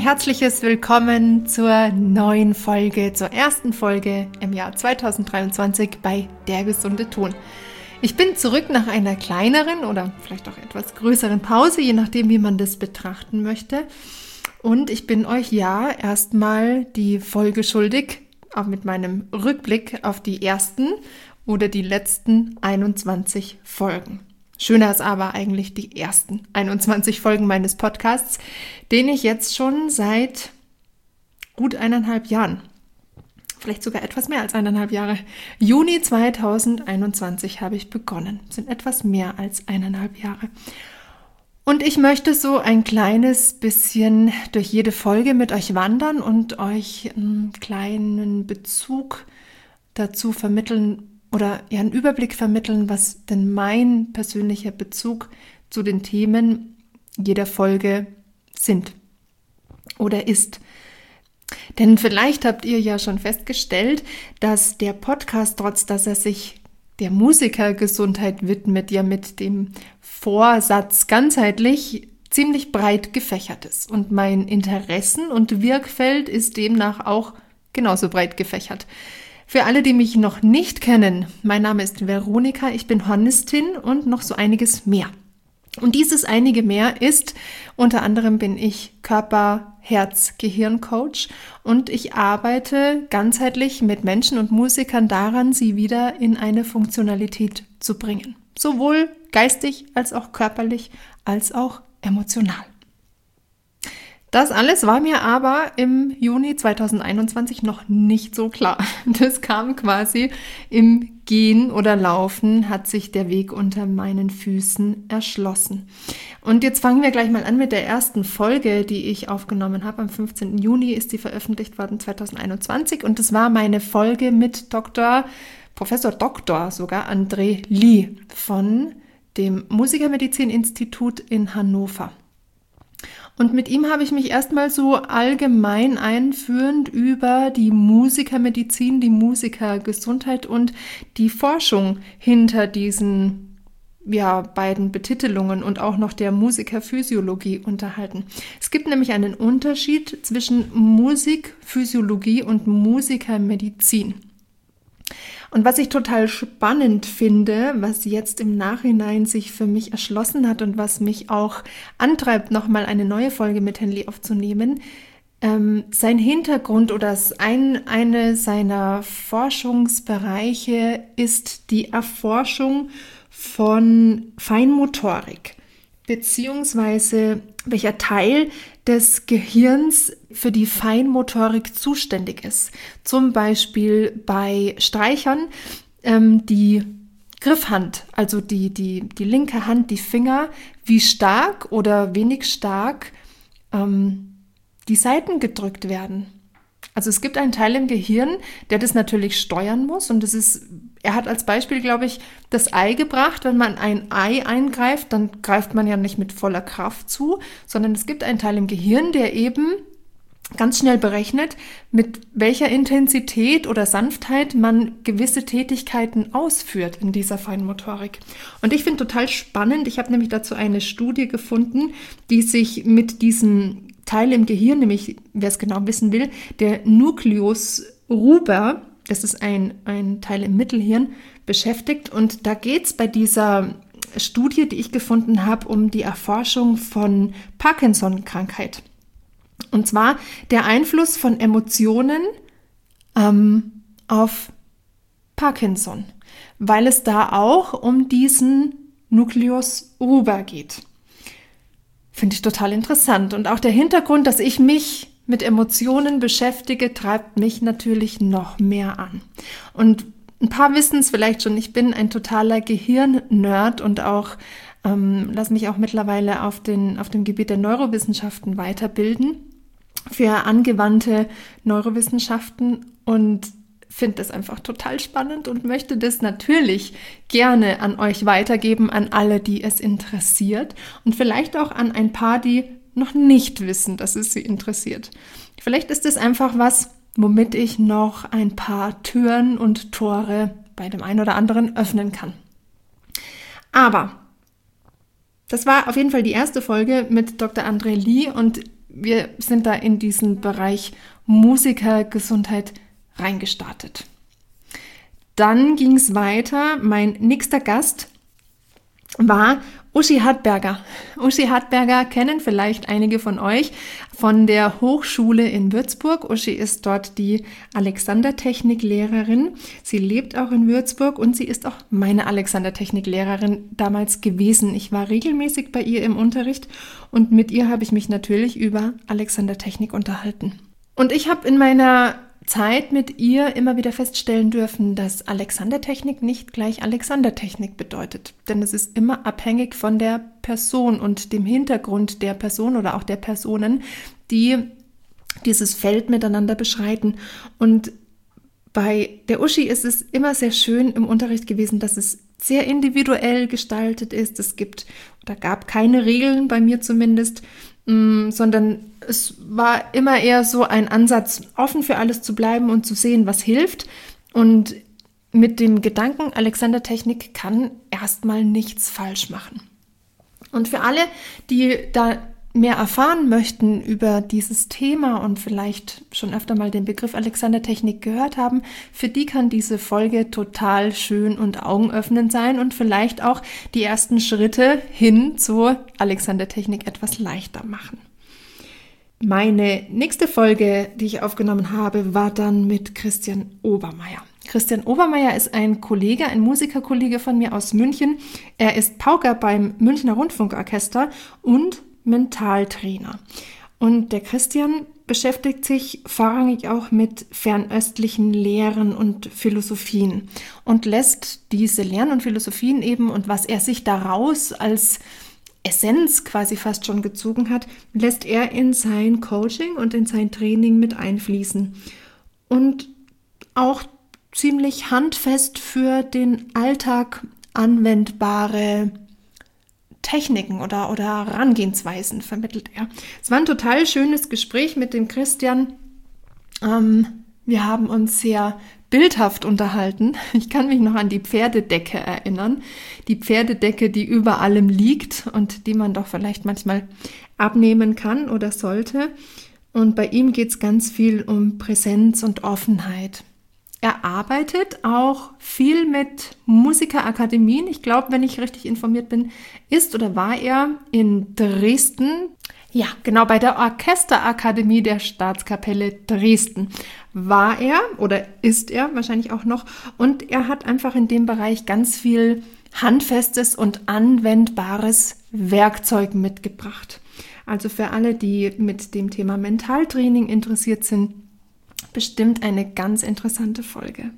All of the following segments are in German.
herzliches Willkommen zur neuen Folge, zur ersten Folge im Jahr 2023 bei Der gesunde Ton. Ich bin zurück nach einer kleineren oder vielleicht auch etwas größeren Pause, je nachdem, wie man das betrachten möchte. Und ich bin euch ja erstmal die Folge schuldig, auch mit meinem Rückblick auf die ersten oder die letzten 21 Folgen. Schöner ist aber eigentlich die ersten 21 Folgen meines Podcasts, den ich jetzt schon seit gut 1,5 Jahren, vielleicht sogar etwas mehr als 1,5 Jahre, Juni 2021 habe ich begonnen. Das sind etwas mehr als 1,5 Jahre. Und ich möchte so ein kleines bisschen durch jede Folge mit euch wandern und euch einen kleinen Bezug dazu vermitteln, oder ja einen Überblick vermitteln, was denn mein persönlicher Bezug zu den Themen jeder Folge sind oder ist. Denn vielleicht habt ihr ja schon festgestellt, dass der Podcast, trotz dass er sich der Musikergesundheit widmet, ja mit dem Vorsatz ganzheitlich ziemlich breit gefächert ist. Und mein Interessen- und Wirkfeld ist demnach auch genauso breit gefächert. Für alle, die mich noch nicht kennen, mein Name ist Veronika, ich bin Hornistin und noch so einiges mehr. Und dieses einige mehr ist, unter anderem bin ich Körper-, Herz-, Gehirn-Coach und ich arbeite ganzheitlich mit Menschen und Musikern daran, sie wieder in eine Funktionalität zu bringen. Sowohl geistig als auch körperlich als auch emotional. Das alles war mir aber im Juni 2021 noch nicht so klar. Das kam quasi im Gehen oder Laufen, hat sich der Weg unter meinen Füßen erschlossen. Und jetzt fangen wir gleich mal an mit der ersten Folge, die ich aufgenommen habe. Am 15. Juni ist sie veröffentlicht worden, 2021. Und das war meine Folge mit Professor Dr. sogar André Lie von dem Musikermedizin-Institut in Hannover. Und mit ihm habe ich mich erstmal so allgemein einführend über die Musikermedizin, die Musikergesundheit und die Forschung hinter diesen beiden Betitelungen und auch noch der Musikerphysiologie unterhalten. Es gibt nämlich einen Unterschied zwischen Musikphysiologie und Musikermedizin. Und was ich total spannend finde, was jetzt im Nachhinein sich für mich erschlossen hat und was mich auch antreibt, nochmal eine neue Folge mit Herrn Lie aufzunehmen, sein Hintergrund oder eine seiner Forschungsbereiche ist die Erforschung von Feinmotorik, beziehungsweise welcher Teil des Gehirns für die Feinmotorik zuständig ist. Zum Beispiel bei Streichern die Griffhand, also die linke Hand, die Finger, wie stark oder wenig stark die Saiten gedrückt werden. Also es gibt einen Teil im Gehirn, der das natürlich steuern muss und er hat als Beispiel, glaube ich, das Ei gebracht. Wenn man ein Ei eingreift, dann greift man ja nicht mit voller Kraft zu, sondern es gibt einen Teil im Gehirn, der eben ganz schnell berechnet, mit welcher Intensität oder Sanftheit man gewisse Tätigkeiten ausführt in dieser Feinmotorik. Und ich finde total spannend, ich habe nämlich dazu eine Studie gefunden, die sich mit diesem Teil im Gehirn, nämlich, wer es genau wissen will, der Nucleus ruber, das ist ein Teil im Mittelhirn, beschäftigt. Und da geht es bei dieser Studie, die ich gefunden habe, um die Erforschung von Parkinson-Krankheit. Und zwar der Einfluss von Emotionen auf Parkinson, weil es da auch um diesen Nucleus ruber geht. Finde ich total interessant. Und auch der Hintergrund, dass ich mich mit Emotionen beschäftige, treibt mich natürlich noch mehr an. Und ein paar wissen es vielleicht schon, ich bin ein totaler Gehirn-Nerd und auch lasse mich auch mittlerweile auf dem Gebiet der Neurowissenschaften weiterbilden für angewandte Neurowissenschaften und finde das einfach total spannend und möchte das natürlich gerne an euch weitergeben, an alle, die es interessiert und vielleicht auch an ein paar, die noch nicht wissen, dass es sie interessiert. Vielleicht ist es einfach was, womit ich noch ein paar Türen und Tore bei dem einen oder anderen öffnen kann. Aber das war auf jeden Fall die erste Folge mit Dr. André Lie und wir sind da in diesen Bereich Musikergesundheit reingestartet. Dann ging es weiter. Mein nächster Gast war Uschi Hartberger. Uschi Hartberger kennen vielleicht einige von euch von der Hochschule in Würzburg. Uschi ist dort die Alexander-Technik-Lehrerin. Sie lebt auch in Würzburg und sie ist auch meine Alexander-Technik-Lehrerin damals gewesen. Ich war regelmäßig bei ihr im Unterricht und mit ihr habe ich mich natürlich über Alexander-Technik unterhalten. Und ich habe in meiner Zeit mit ihr immer wieder feststellen dürfen, dass Alexander-Technik nicht gleich Alexander-Technik bedeutet. Denn es ist immer abhängig von der Person und dem Hintergrund der Person oder auch der Personen, die dieses Feld miteinander beschreiten. Und bei der Uschi ist es immer sehr schön im Unterricht gewesen, dass es sehr individuell gestaltet ist. Es gab keine Regeln, bei mir zumindest, sondern es war immer eher so ein Ansatz, offen für alles zu bleiben und zu sehen, was hilft. Und mit dem Gedanken, Alexander-Technik kann erstmal nichts falsch machen. Und für alle, die da mehr erfahren möchten über dieses Thema und vielleicht schon öfter mal den Begriff Alexander-Technik gehört haben, für die kann diese Folge total schön und augenöffnend sein und vielleicht auch die ersten Schritte hin zur Alexander-Technik etwas leichter machen. Meine nächste Folge, die ich aufgenommen habe, war dann mit Christian Obermeier. Christian Obermeier ist ein Musikerkollege von mir aus München. Er ist Pauker beim Münchner Rundfunkorchester und Mentaltrainer. Und der Christian beschäftigt sich vorrangig auch mit fernöstlichen Lehren und Philosophien und lässt diese Lehren und Philosophien eben und was er sich daraus als Essenz quasi fast schon gezogen hat, lässt er in sein Coaching und in sein Training mit einfließen. Und auch ziemlich handfest für den Alltag anwendbare Techniken oder Herangehensweisen vermittelt er. Es war ein total schönes Gespräch mit dem Christian. Wir haben uns sehr bildhaft unterhalten. Ich kann mich noch an die Pferdedecke erinnern. Die Pferdedecke, die über allem liegt und die man doch vielleicht manchmal abnehmen kann oder sollte. Und bei ihm geht es ganz viel um Präsenz und Offenheit. Er arbeitet auch viel mit Musikerakademien. Ich glaube, wenn ich richtig informiert bin, ist oder war er in Dresden. Ja, genau, bei der Orchesterakademie der Staatskapelle Dresden war er oder ist er wahrscheinlich auch noch. Und er hat einfach in dem Bereich ganz viel handfestes und anwendbares Werkzeug mitgebracht. Also für alle, die mit dem Thema Mentaltraining interessiert sind, bestimmt eine ganz interessante Folge.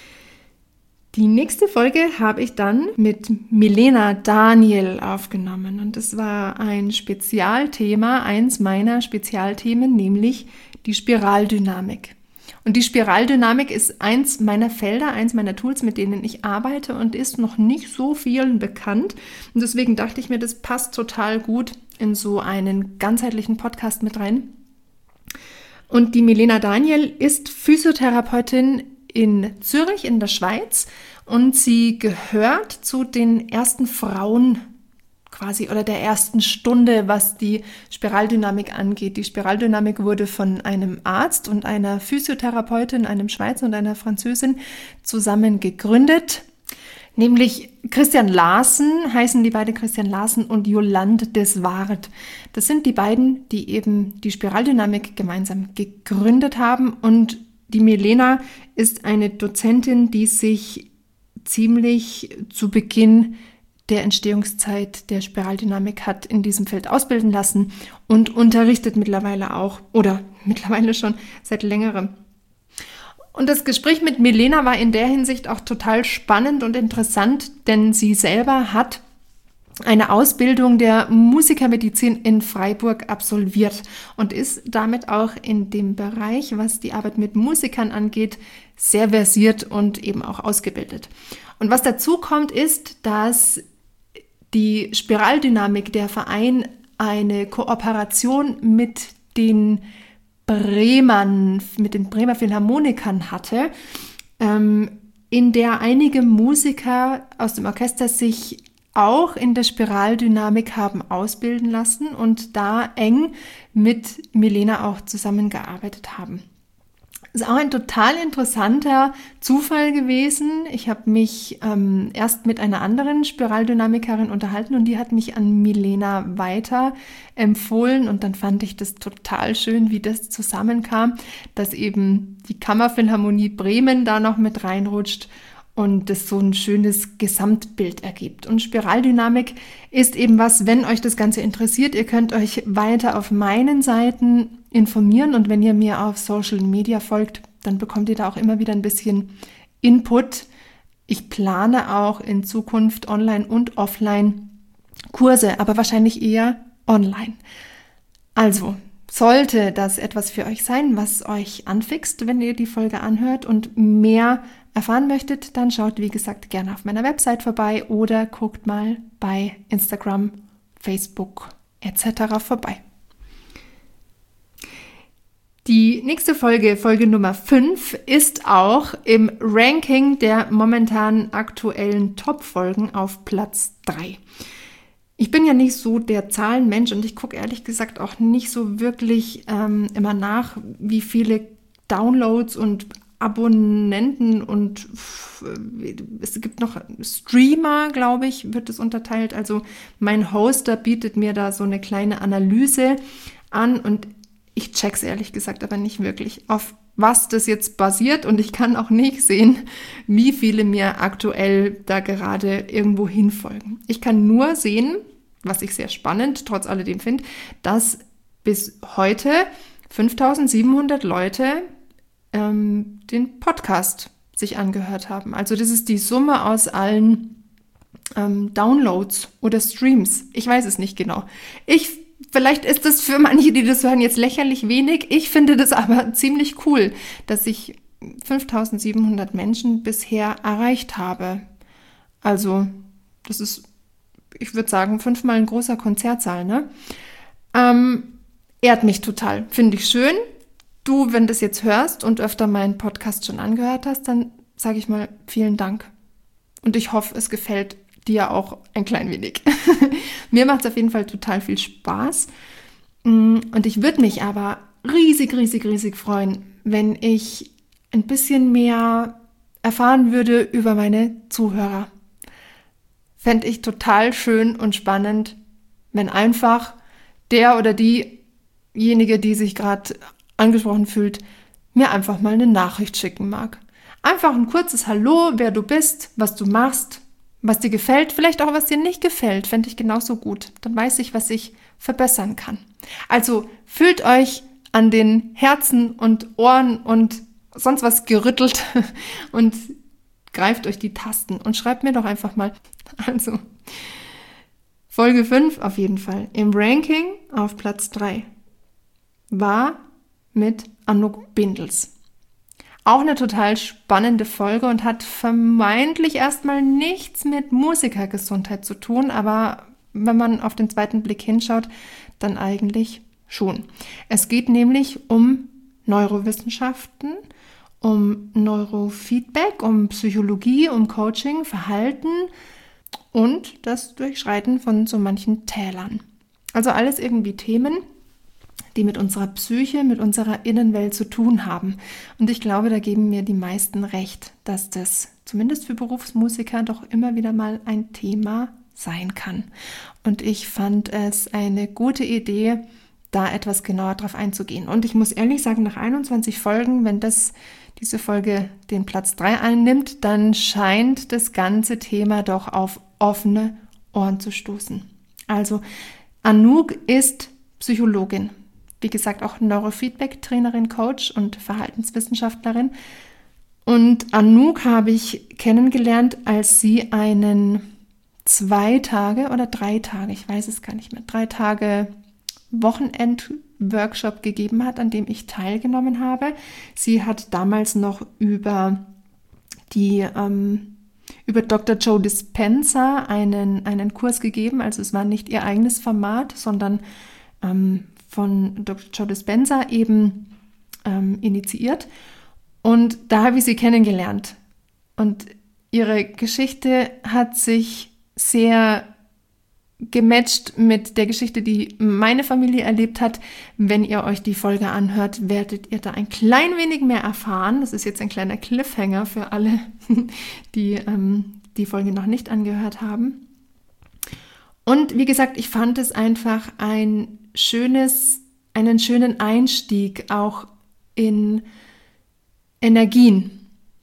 Die nächste Folge habe ich dann mit Milena Daniel aufgenommen und das war ein Spezialthema, eins meiner Spezialthemen, nämlich die Spiraldynamik. Und die Spiraldynamik ist eins meiner Felder, eins meiner Tools, mit denen ich arbeite und ist noch nicht so vielen bekannt. Und deswegen dachte ich mir, das passt total gut in so einen ganzheitlichen Podcast mit rein. Und die Milena Daniel ist Physiotherapeutin in Zürich in der Schweiz und sie gehört zu den ersten Frauen quasi oder der ersten Stunde, was die Spiraldynamik angeht. Die Spiraldynamik wurde von einem Arzt und einer Physiotherapeutin, einem Schweizer und einer Französin zusammen gegründet. Nämlich Christian Larsen, heißen die beide Christian Larsen und Yolande Deswart. Das sind die beiden, die eben die Spiraldynamik gemeinsam gegründet haben. Und die Milena ist eine Dozentin, die sich ziemlich zu Beginn der Entstehungszeit der Spiraldynamik hat in diesem Feld ausbilden lassen und unterrichtet mittlerweile auch oder mittlerweile schon seit längerem. Und das Gespräch mit Milena war in der Hinsicht auch total spannend und interessant, denn sie selber hat eine Ausbildung der Musikermedizin in Freiburg absolviert und ist damit auch in dem Bereich, was die Arbeit mit Musikern angeht, sehr versiert und eben auch ausgebildet. Und was dazu kommt, ist, dass die Spiraldynamik, der Verein, eine Kooperation mit den Bremer Philharmonikern hatte, in der einige Musiker aus dem Orchester sich auch in der Spiraldynamik haben ausbilden lassen und da eng mit Milena auch zusammengearbeitet haben. Das ist auch ein total interessanter Zufall gewesen. Ich habe mich erst mit einer anderen Spiraldynamikerin unterhalten und die hat mich an Milena weiter empfohlen und dann fand ich das total schön, wie das zusammenkam, dass eben die Kammerphilharmonie Bremen da noch mit reinrutscht und das so ein schönes Gesamtbild ergibt. Und Spiraldynamik ist eben was, wenn euch das Ganze interessiert, ihr könnt euch weiter auf meinen Seiten informieren und wenn ihr mir auf Social Media folgt, dann bekommt ihr da auch immer wieder ein bisschen Input. Ich plane auch in Zukunft online und offline Kurse, aber wahrscheinlich eher online. Also, sollte das etwas für euch sein, was euch anfixt, wenn ihr die Folge anhört und mehr erfahren möchtet, dann schaut, wie gesagt, gerne auf meiner Website vorbei oder guckt mal bei Instagram, Facebook etc. vorbei. Die nächste Folge, Folge Nummer 5, ist auch im Ranking der momentan aktuellen Top-Folgen auf Platz 3. Ich bin ja nicht so der Zahlenmensch und ich gucke ehrlich gesagt auch nicht so wirklich immer nach, wie viele Downloads und Abonnenten und es gibt noch Streamer, glaube ich, wird es unterteilt. Also mein Hoster bietet mir da so eine kleine Analyse an und ich check's ehrlich gesagt aber nicht wirklich, auf was das jetzt basiert und ich kann auch nicht sehen, wie viele mir aktuell da gerade irgendwo hinfolgen. Ich kann nur sehen, was ich sehr spannend trotz alledem finde, dass bis heute 5.700 Leute den Podcast sich angehört haben. Also das ist die Summe aus allen Downloads oder Streams. Ich weiß es nicht genau. Vielleicht ist das für manche, die das hören, jetzt lächerlich wenig. Ich finde das aber ziemlich cool, dass ich 5.700 Menschen bisher erreicht habe. Also das ist, ich würde sagen, 5-mal ein großer Konzertsaal, ne? Ehrt mich total, finde ich schön. Du, wenn du das jetzt hörst und öfter meinen Podcast schon angehört hast, dann sage ich mal vielen Dank. Und ich hoffe, es gefällt dir auch ein klein wenig. Mir macht es auf jeden Fall total viel Spaß. Und ich würde mich aber riesig, riesig, riesig freuen, wenn ich ein bisschen mehr erfahren würde über meine Zuhörer. Fände ich total schön und spannend, wenn einfach der oder diejenige, die sich gerade angesprochen fühlt, mir einfach mal eine Nachricht schicken mag. Einfach ein kurzes Hallo, wer du bist, was du machst, was dir gefällt, vielleicht auch was dir nicht gefällt, fände ich genauso gut. Dann weiß ich, was ich verbessern kann. Also fühlt euch an den Herzen und Ohren und sonst was gerüttelt und greift euch die Tasten und schreibt mir doch einfach mal. Also Folge 5 auf jeden Fall im Ranking auf Platz 3 war mit Anouk Bindels. Auch eine total spannende Folge und hat vermeintlich erstmal nichts mit Musikergesundheit zu tun, aber wenn man auf den zweiten Blick hinschaut, dann eigentlich schon. Es geht nämlich um Neurowissenschaften, um Neurofeedback, um Psychologie, um Coaching, Verhalten und das Durchschreiten von so manchen Tälern. Also alles irgendwie Themen, die mit unserer Psyche, mit unserer Innenwelt zu tun haben. Und ich glaube, da geben mir die meisten recht, dass das zumindest für Berufsmusiker doch immer wieder mal ein Thema sein kann. Und ich fand es eine gute Idee, da etwas genauer drauf einzugehen. Und ich muss ehrlich sagen, nach 21 Folgen, wenn diese Folge den Platz 3 einnimmt, dann scheint das ganze Thema doch auf offene Ohren zu stoßen. Also Anouk ist Psychologin. Wie gesagt, auch Neurofeedback-Trainerin, Coach und Verhaltenswissenschaftlerin. Und Anouk habe ich kennengelernt, als sie einen 2 Tage oder 3 Tage, ich weiß es gar nicht mehr, 3 Tage Wochenend-Workshop gegeben hat, an dem ich teilgenommen habe. Sie hat damals noch über Dr. Joe Dispenza einen Kurs gegeben. Also es war nicht ihr eigenes Format, sondern von Dr. Joe Dispenza eben initiiert. Und da habe ich sie kennengelernt. Und ihre Geschichte hat sich sehr gematcht mit der Geschichte, die meine Familie erlebt hat. Wenn ihr euch die Folge anhört, werdet ihr da ein klein wenig mehr erfahren. Das ist jetzt ein kleiner Cliffhanger für alle, die die Folge noch nicht angehört haben. Und wie gesagt, ich fand es einfach einen schönen Einstieg auch in Energien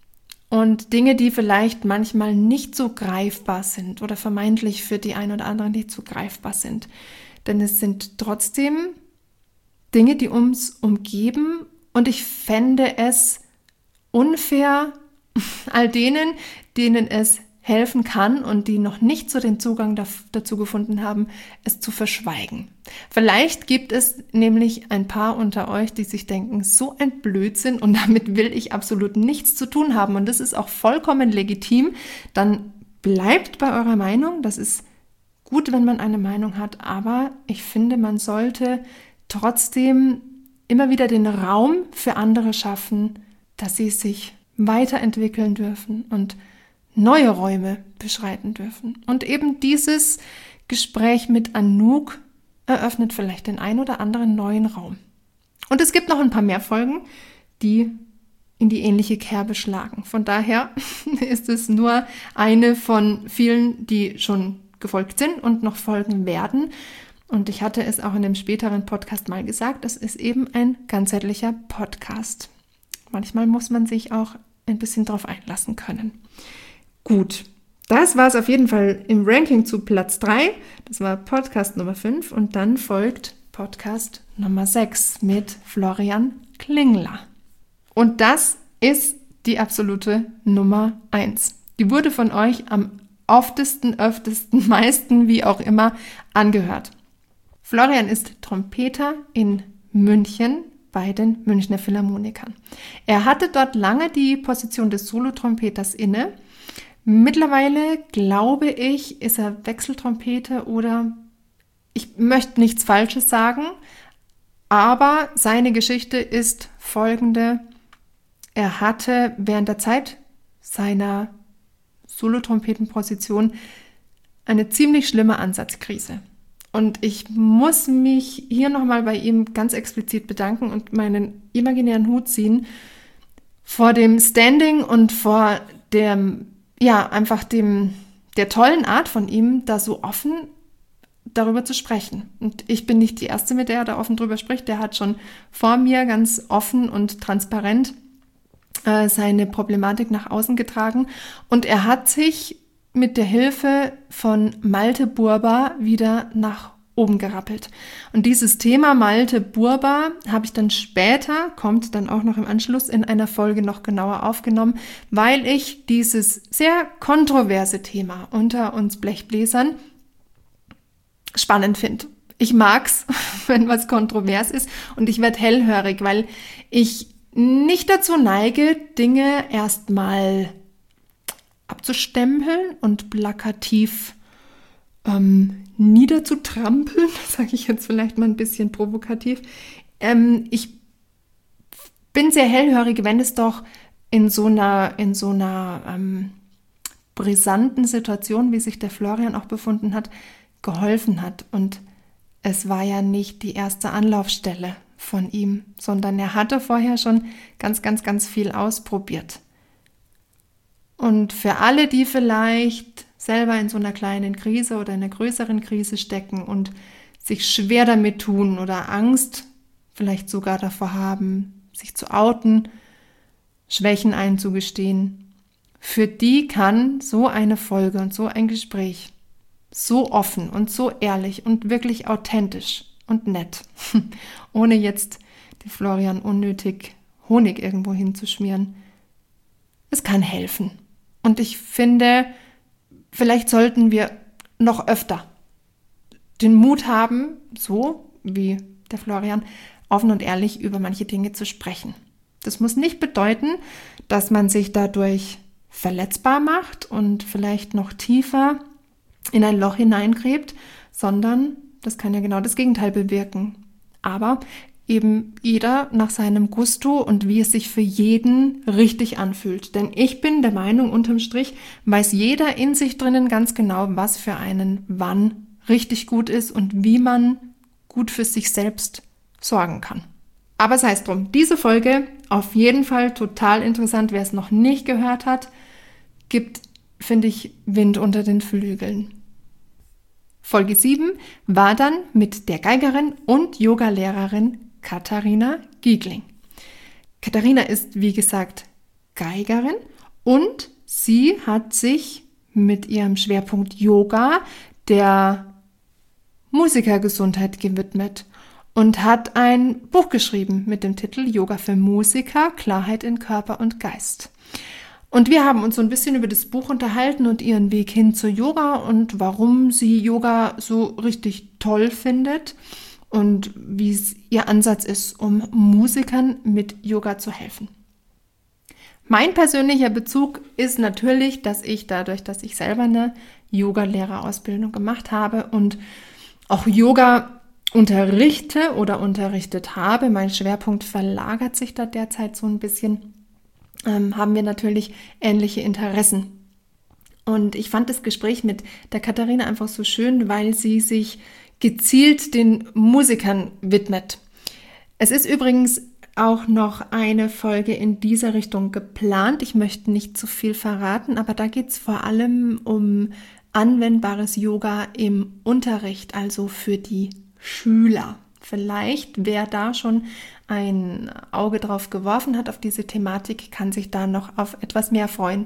und Dinge, die vielleicht manchmal nicht so greifbar sind oder vermeintlich für die einen oder anderen nicht so greifbar sind. Denn es sind trotzdem Dinge, die uns umgeben, und ich fände es unfair, all denen es helfen kann und die noch nicht so den Zugang dazu gefunden haben, es zu verschweigen. Vielleicht gibt es nämlich ein paar unter euch, die sich denken, so ein Blödsinn und damit will ich absolut nichts zu tun haben, und das ist auch vollkommen legitim. Dann bleibt bei eurer Meinung, das ist gut, wenn man eine Meinung hat, aber ich finde, man sollte trotzdem immer wieder den Raum für andere schaffen, dass sie sich weiterentwickeln dürfen und neue Räume beschreiten dürfen. Und eben dieses Gespräch mit Anouk eröffnet vielleicht den ein oder anderen neuen Raum. Und es gibt noch ein paar mehr Folgen, die in die ähnliche Kerbe schlagen. Von daher ist es nur eine von vielen, die schon gefolgt sind und noch folgen werden. Und ich hatte es auch in dem späteren Podcast mal gesagt, es ist eben ein ganzheitlicher Podcast. Manchmal muss man sich auch ein bisschen drauf einlassen können. Gut, das war es auf jeden Fall im Ranking zu Platz 3. Das war Podcast Nummer 5 und dann folgt Podcast Nummer 6 mit Florian Klingler. Und das ist die absolute Nummer 1. Die wurde von euch am öftesten, meisten, wie auch immer, angehört. Florian ist Trompeter in München bei den Münchner Philharmonikern. Er hatte dort lange die Position des Solotrompeters inne. Mittlerweile, glaube ich, ist er Wechseltrompeter oder ich möchte nichts Falsches sagen, aber seine Geschichte ist folgende. Er hatte während der Zeit seiner Solotrompetenposition eine ziemlich schlimme Ansatzkrise. Und ich muss mich hier nochmal bei ihm ganz explizit bedanken und meinen imaginären Hut ziehen vor dem Standing und vor der tollen Art von ihm, da so offen darüber zu sprechen. Und ich bin nicht die Erste, mit der er da offen drüber spricht. Der hat schon vor mir ganz offen und transparent seine Problematik nach außen getragen. Und er hat sich mit der Hilfe von Malte Burba wieder nach oben gerappelt. Und dieses Thema Malte Burba habe ich dann später, kommt dann auch noch im Anschluss in einer Folge noch genauer aufgenommen, weil ich dieses sehr kontroverse Thema unter uns Blechbläsern spannend finde. Ich mag's, wenn was kontrovers ist, und ich werde hellhörig, weil ich nicht dazu neige, Dinge erstmal abzustempeln und plakativ niederzutrampeln, sage ich jetzt vielleicht mal ein bisschen provokativ. Ich bin sehr hellhörig, wenn es doch in so einer brisanten Situation, wie sich der Florian auch befunden hat, geholfen hat. Und es war ja nicht die erste Anlaufstelle von ihm, sondern er hatte vorher schon ganz, ganz, ganz viel ausprobiert. Und für alle, die vielleicht selber in so einer kleinen Krise oder in einer größeren Krise stecken und sich schwer damit tun oder Angst vielleicht sogar davor haben, sich zu outen, Schwächen einzugestehen, für die kann so eine Folge und so ein Gespräch so offen und so ehrlich und wirklich authentisch und nett, ohne jetzt die Florian unnötig Honig irgendwo hinzuschmieren, es kann helfen. Und ich finde, vielleicht sollten wir noch öfter den Mut haben, so wie der Florian, offen und ehrlich über manche Dinge zu sprechen. Das muss nicht bedeuten, dass man sich dadurch verletzbar macht und vielleicht noch tiefer in ein Loch hineingräbt, sondern das kann ja genau das Gegenteil bewirken. Aber eben jeder nach seinem Gusto und wie es sich für jeden richtig anfühlt. Denn ich bin der Meinung, unterm Strich weiß jeder in sich drinnen ganz genau, was für einen wann richtig gut ist und wie man gut für sich selbst sorgen kann. Aber sei es drum, diese Folge auf jeden Fall total interessant. Wer es noch nicht gehört hat, gibt, finde ich, Wind unter den Flügeln. Folge 7 war dann mit der Geigerin und Yogalehrerin Katharina Giegling. Katharina ist, wie gesagt, Geigerin und sie hat sich mit ihrem Schwerpunkt Yoga der Musikergesundheit gewidmet und hat ein Buch geschrieben mit dem Titel Yoga für Musiker, Klarheit in Körper und Geist. Und wir haben uns so ein bisschen über das Buch unterhalten und ihren Weg hin zu Yoga und warum sie Yoga so richtig toll findet und wie es ihr Ansatz ist, um Musikern mit Yoga zu helfen. Mein persönlicher Bezug ist natürlich, dass ich dadurch, dass ich selber eine Yoga-Lehrerausbildung gemacht habe und auch Yoga unterrichte oder unterrichtet habe, mein Schwerpunkt verlagert sich da derzeit so ein bisschen, haben wir natürlich ähnliche Interessen. Und ich fand das Gespräch mit der Katharina einfach so schön, weil sie sich gezielt den Musikern widmet. Es ist übrigens auch noch eine Folge in dieser Richtung geplant. Ich möchte nicht zu viel verraten, aber da geht es vor allem um anwendbares Yoga im Unterricht, also für die Schüler. Vielleicht, wer da schon ein Auge drauf geworfen hat auf diese Thematik, kann sich da noch auf etwas mehr freuen.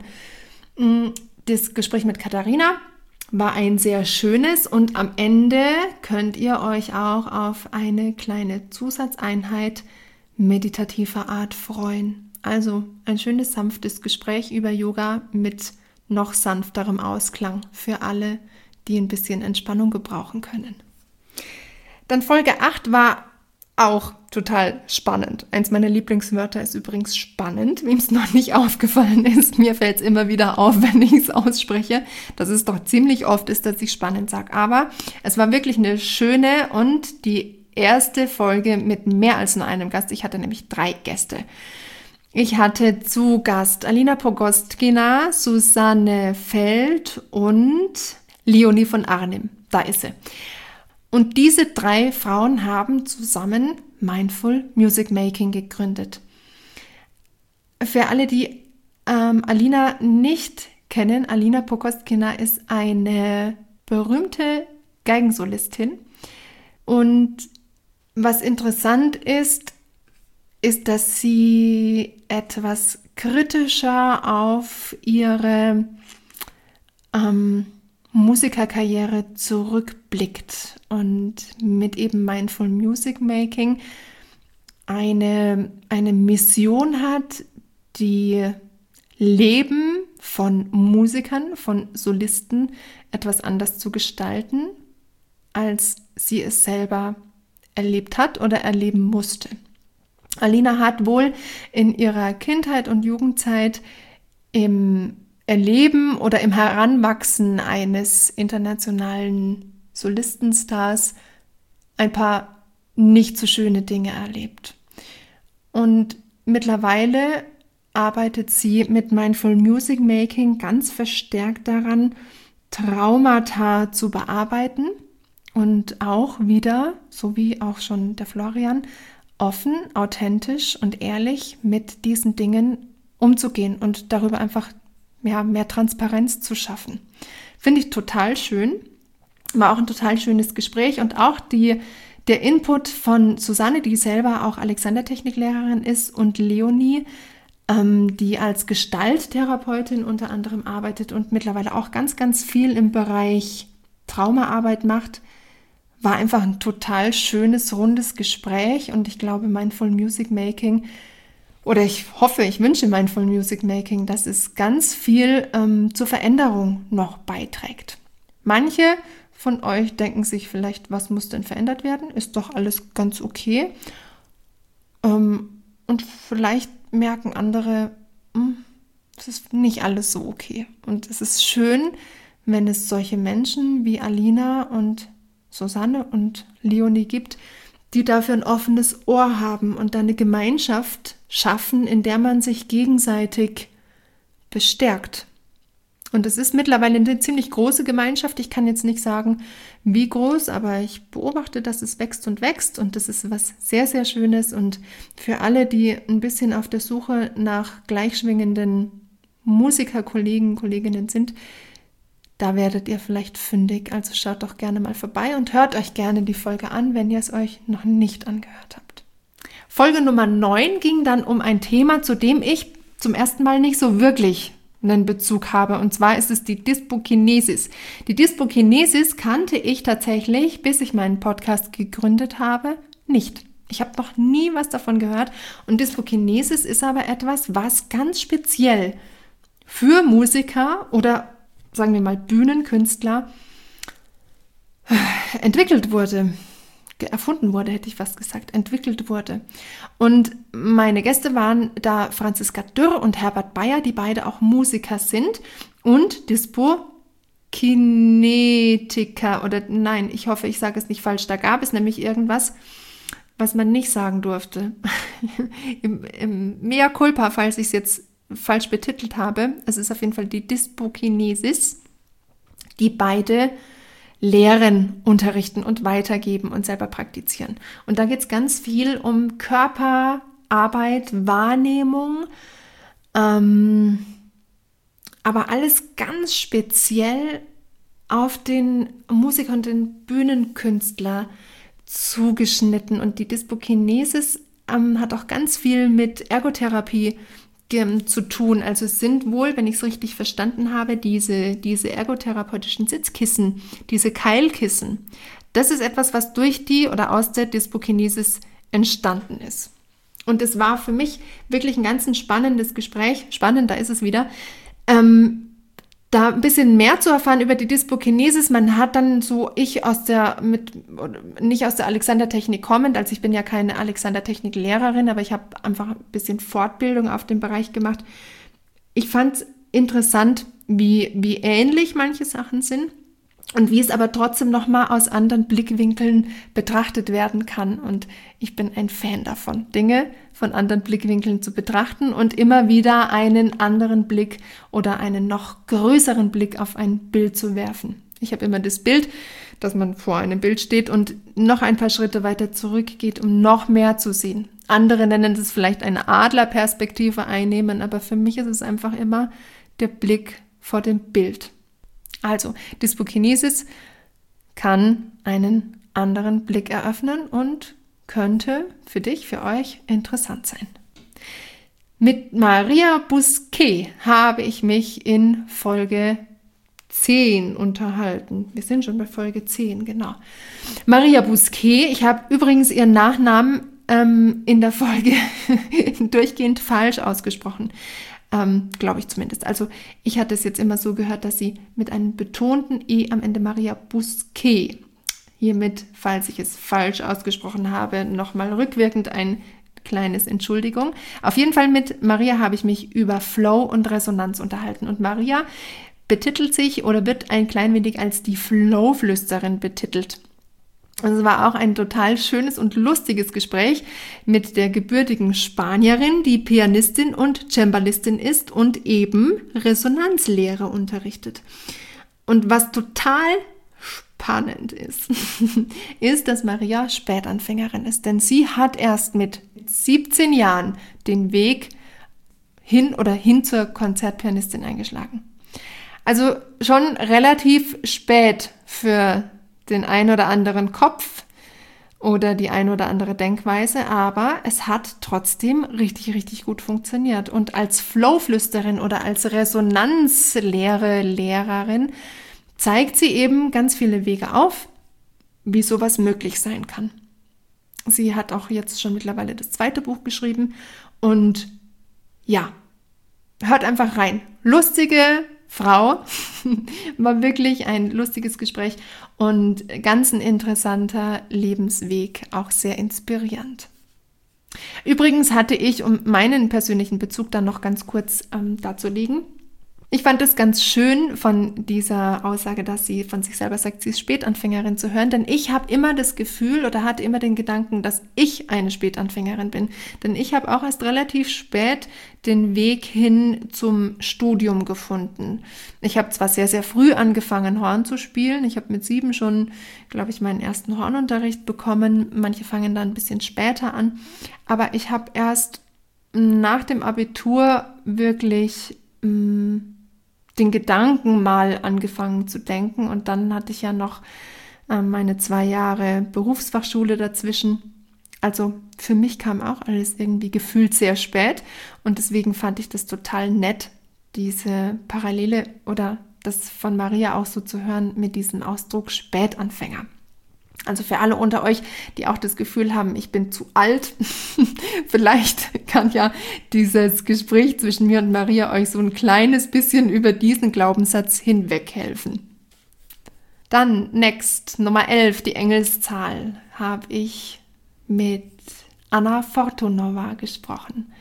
Das Gespräch mit Katharina war ein sehr schönes und am Ende könnt ihr euch auch auf eine kleine Zusatzeinheit meditativer Art freuen. Also ein schönes, sanftes Gespräch über Yoga mit noch sanfterem Ausklang für alle, die ein bisschen Entspannung gebrauchen können. Dann Folge 8 war auch total spannend. Eins meiner Lieblingswörter ist übrigens spannend, wem es noch nicht aufgefallen ist. Mir fällt es immer wieder auf, wenn ich es ausspreche, dass es doch ziemlich oft ist, dass ich spannend sage. Aber es war wirklich eine schöne und die erste Folge mit mehr als nur einem Gast. Ich hatte nämlich 3 Gäste. Ich hatte zu Gast Alina Pogostkina, Susanne Feld und Leonie von Arnim. Da ist sie. Und diese 3 Frauen haben zusammen Mindful Music Making gegründet. Für alle, die Alina nicht kennen, Alina Pogostkina ist eine berühmte Geigensolistin. Und was interessant ist, dass sie etwas kritischer auf ihre Musikerkarriere zurückblickt und mit eben Mindful Music Making eine Mission hat, die Leben von Musikern, von Solisten etwas anders zu gestalten, als sie es selber erlebt hat oder erleben musste. Alina hat wohl in ihrer Kindheit und Jugendzeit im Erleben oder im Heranwachsen eines internationalen Solistenstars ein paar nicht so schöne Dinge erlebt. Und mittlerweile arbeitet sie mit Mindful Music Making ganz verstärkt daran, Traumata zu bearbeiten und auch wieder, so wie auch schon der Florian, offen, authentisch und ehrlich mit diesen Dingen umzugehen und darüber einfach mehr Transparenz zu schaffen. Finde ich total schön. War auch ein total schönes Gespräch und auch der Input von Susanne, die selber auch Alexander-Techniklehrerin ist, und Leonie, die als Gestalttherapeutin unter anderem arbeitet und mittlerweile auch ganz, ganz viel im Bereich Traumaarbeit macht, war einfach ein total schönes, rundes Gespräch und ich glaube, Mindful Music Making, oder ich hoffe, ich wünsche Mindful Music Making, dass es ganz viel zur Veränderung noch beiträgt. Manche von euch denken sich vielleicht, was muss denn verändert werden? Ist doch alles ganz okay. Und vielleicht merken andere, es ist nicht alles so okay. Und es ist schön, wenn es solche Menschen wie Alina und Susanne und Leonie gibt, die dafür ein offenes Ohr haben und eine Gemeinschaft schaffen, in der man sich gegenseitig bestärkt. Und es ist mittlerweile eine ziemlich große Gemeinschaft. Ich kann jetzt nicht sagen, wie groß, aber ich beobachte, dass es wächst und das ist was sehr, sehr Schönes. Und für alle, die ein bisschen auf der Suche nach gleichschwingenden Musikerkollegen, Kolleginnen sind, da werdet ihr vielleicht fündig. Also schaut doch gerne mal vorbei und hört euch gerne die Folge an, wenn ihr es euch noch nicht angehört habt. Folge Nummer 9 ging dann um ein Thema, zu dem ich zum ersten Mal nicht so wirklich einen Bezug habe. Und zwar ist es die Dyspokinesis. Die Dyspokinesis kannte ich tatsächlich, bis ich meinen Podcast gegründet habe, nicht. Ich habe noch nie was davon gehört. Und Dyspokinesis ist aber etwas, was ganz speziell für Musiker oder sagen wir mal Bühnenkünstler entwickelt wurde. Erfunden wurde, hätte ich fast gesagt, entwickelt wurde. Und meine Gäste waren da Franziska Dürr und Herbert Bayer, die beide auch Musiker sind und Dyspokinetiker oder nein, ich hoffe, ich sage es nicht falsch, da gab es nämlich irgendwas, was man nicht sagen durfte. Im Mea culpa, falls ich es jetzt falsch betitelt habe, es ist auf jeden Fall die Dyspokinesis, die beide lehren, unterrichten und weitergeben und selber praktizieren. Und da geht es ganz viel um Körperarbeit, Wahrnehmung, aber alles ganz speziell auf den Musiker und den Bühnenkünstler zugeschnitten. Und die Dyspokinesis hat auch ganz viel mit Ergotherapie zu tun. Also es sind wohl, wenn ich es richtig verstanden habe, diese ergotherapeutischen Sitzkissen, diese Keilkissen. Das ist etwas, was durch die oder aus der Dyspokinesis entstanden ist. Und es war für mich wirklich ein ganz spannendes Gespräch, spannend, da ist es wieder, da ein bisschen mehr zu erfahren über die Dyspokinesis. Man hat dann so, nicht aus der Alexander-Technik kommend, also ich bin ja keine Alexander-Technik-Lehrerin, aber ich habe einfach ein bisschen Fortbildung auf dem Bereich gemacht. Ich fand es interessant, wie ähnlich manche Sachen sind und wie es aber trotzdem nochmal aus anderen Blickwinkeln betrachtet werden kann. Und ich bin ein Fan davon, Dinge von anderen Blickwinkeln zu betrachten und immer wieder einen anderen Blick oder einen noch größeren Blick auf ein Bild zu werfen. Ich habe immer das Bild, dass man vor einem Bild steht und noch ein paar Schritte weiter zurückgeht, um noch mehr zu sehen. Andere nennen das vielleicht eine Adlerperspektive einnehmen, aber für mich ist es einfach immer der Blick vor dem Bild. Also, Dyspokinesis kann einen anderen Blick eröffnen und könnte für dich, für euch interessant sein. Mit Maria Bousquet habe ich mich in Folge 10 unterhalten. Wir sind schon bei Folge 10, genau. Maria Bousquet, ich habe übrigens ihren Nachnamen in der Folge durchgehend falsch ausgesprochen. Glaube ich zumindest. Also ich hatte es jetzt immer so gehört, dass sie mit einem betonten E am Ende Maria Bousquet. Hiermit, falls ich es falsch ausgesprochen habe, nochmal rückwirkend ein kleines Entschuldigung. Auf jeden Fall mit Maria habe ich mich über Flow und Resonanz unterhalten. Und Maria betitelt sich oder wird ein klein wenig als die Flow-Flüsterin betitelt. Es war auch ein total schönes und lustiges Gespräch mit der gebürtigen Spanierin, die Pianistin und Cembalistin ist und eben Resonanzlehre unterrichtet. Und was total spannend ist, ist, dass Maria Spätanfängerin ist, denn sie hat erst mit 17 Jahren den Weg hin zur Konzertpianistin eingeschlagen. Also schon relativ spät für den ein oder anderen Kopf oder die ein oder andere Denkweise, aber es hat trotzdem richtig, richtig gut funktioniert. Und als Flow-Flüsterin oder als Resonanzlehrerin zeigt sie eben ganz viele Wege auf, wie sowas möglich sein kann. Sie hat auch jetzt schon mittlerweile das 2. Buch geschrieben und ja, hört einfach rein. Lustige Frau, war wirklich ein lustiges Gespräch und ganz ein interessanter Lebensweg, auch sehr inspirierend. Übrigens hatte ich, um meinen persönlichen Bezug dann noch ganz kurz darzulegen, Ich fand es ganz schön von dieser Aussage, dass sie von sich selber sagt, sie ist Spätanfängerin, zu hören, denn ich habe immer das Gefühl oder hatte immer den Gedanken, dass ich eine Spätanfängerin bin. Denn ich habe auch erst relativ spät den Weg hin zum Studium gefunden. Ich habe zwar sehr, sehr früh angefangen, Horn zu spielen. Ich habe mit 7 schon, glaube ich, meinen ersten Hornunterricht bekommen. Manche fangen dann ein bisschen später an. Aber ich habe erst nach dem Abitur wirklich den Gedanken mal angefangen zu denken, und dann hatte ich ja noch meine 2 Jahre Berufsfachschule dazwischen. Also für mich kam auch alles irgendwie gefühlt sehr spät, und deswegen fand ich das total nett, diese Parallele oder das von Maria auch so zu hören mit diesem Ausdruck Spätanfänger. Also für alle unter euch, die auch das Gefühl haben, ich bin zu alt, vielleicht kann ja dieses Gespräch zwischen mir und Maria euch so ein kleines bisschen über diesen Glaubenssatz hinweghelfen. Dann next, Nummer 11, die Engelszahl, habe ich mit Anna Fortunova gesprochen.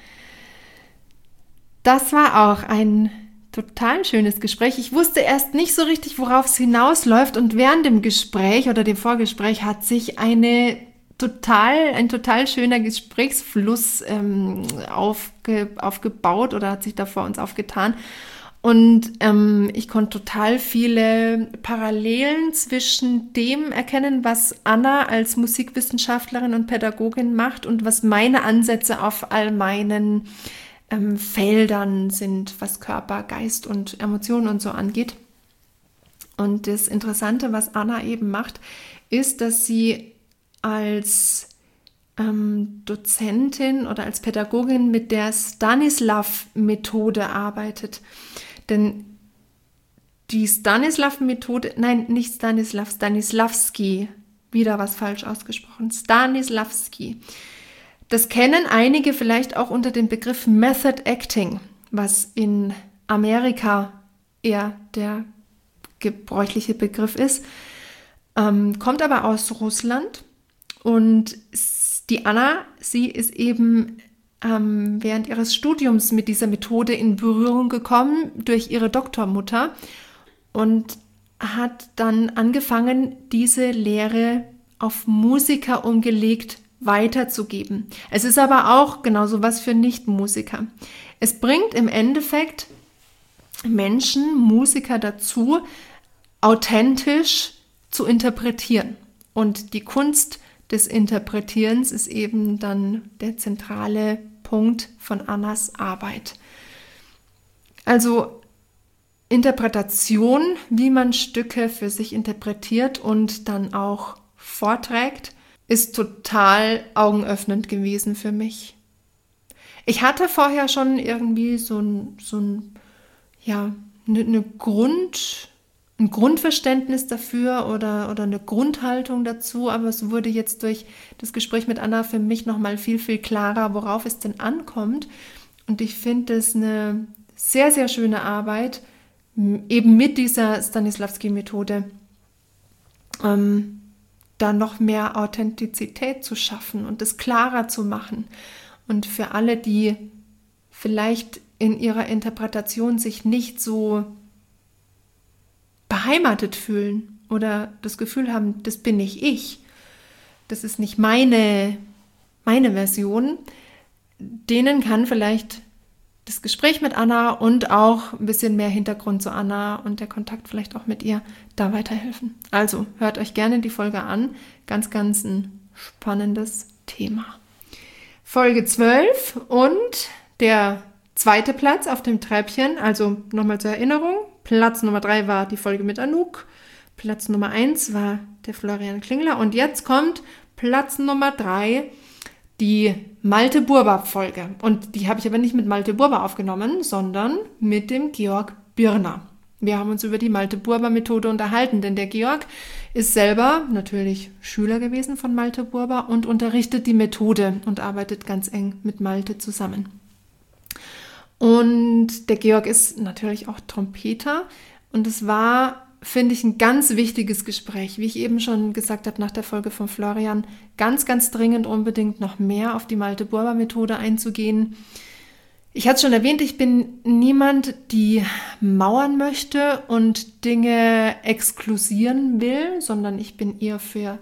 Das war auch ein total schönes Gespräch. Ich wusste erst nicht so richtig, worauf es hinausläuft, und während dem Gespräch oder dem Vorgespräch hat sich ein total schöner Gesprächsfluss aufgebaut oder hat sich da vor uns aufgetan. Und ich konnte total viele Parallelen zwischen dem erkennen, was Anna als Musikwissenschaftlerin und Pädagogin macht und was meine Ansätze auf all meinen Feldern sind, was Körper, Geist und Emotionen und so angeht. Und das Interessante, was Anna eben macht, ist, dass sie als Dozentin oder als Pädagogin mit der Stanislav-Methode arbeitet. Denn die Stanislav-Methode, nein, nicht Stanislav, Stanislavski, wieder was falsch ausgesprochen, Stanislavski. Das kennen einige vielleicht auch unter dem Begriff Method Acting, was in Amerika eher der gebräuchliche Begriff ist, kommt aber aus Russland. Und die Anna, sie ist eben während ihres Studiums mit dieser Methode in Berührung gekommen durch ihre Doktormutter und hat dann angefangen, diese Lehre auf Musiker umgelegt weiterzugeben. Es ist aber auch genauso was für Nichtmusiker. Es bringt im Endeffekt Menschen, Musiker dazu, authentisch zu interpretieren. Und die Kunst des Interpretierens ist eben dann der zentrale Punkt von Annas Arbeit. Also Interpretation, wie man Stücke für sich interpretiert und dann auch vorträgt, ist total augenöffnend gewesen für mich. Ich hatte vorher schon irgendwie ein Grundverständnis dafür oder eine Grundhaltung dazu, aber es wurde jetzt durch das Gespräch mit Anna für mich nochmal viel, viel klarer, worauf es denn ankommt. Und ich finde es eine sehr, sehr schöne Arbeit, eben mit dieser Stanislavski-Methode, da noch mehr Authentizität zu schaffen und es klarer zu machen. Und für alle, die vielleicht in ihrer Interpretation sich nicht so beheimatet fühlen oder das Gefühl haben, das bin nicht ich, das ist nicht meine Version, denen kann vielleicht das Gespräch mit Anna und auch ein bisschen mehr Hintergrund zu Anna und der Kontakt vielleicht auch mit ihr da weiterhelfen. Also hört euch gerne die Folge an. Ganz, ganz ein spannendes Thema. Folge 12 und der zweite Platz auf dem Treppchen, also nochmal zur Erinnerung. Platz Nummer 3 war die Folge mit Anouk. Platz Nummer 1 war der Florian Klingler. Und jetzt kommt Platz Nummer 3, die Malte Burber-Folge. Und die habe ich aber nicht mit Malte Burber aufgenommen, sondern mit dem Georg Birner. Wir haben uns über die Malte Burber-Methode unterhalten, denn der Georg ist selber natürlich Schüler gewesen von Malte Burber und unterrichtet die Methode und arbeitet ganz eng mit Malte zusammen. Und der Georg ist natürlich auch Trompeter und es war, finde ich, ein ganz wichtiges Gespräch. Wie ich eben schon gesagt habe nach der Folge von Florian, ganz, ganz dringend unbedingt noch mehr auf die Malte Burber-Methode einzugehen. Ich hatte es schon erwähnt, ich bin niemand, die mauern möchte und Dinge exklusieren will, sondern ich bin eher für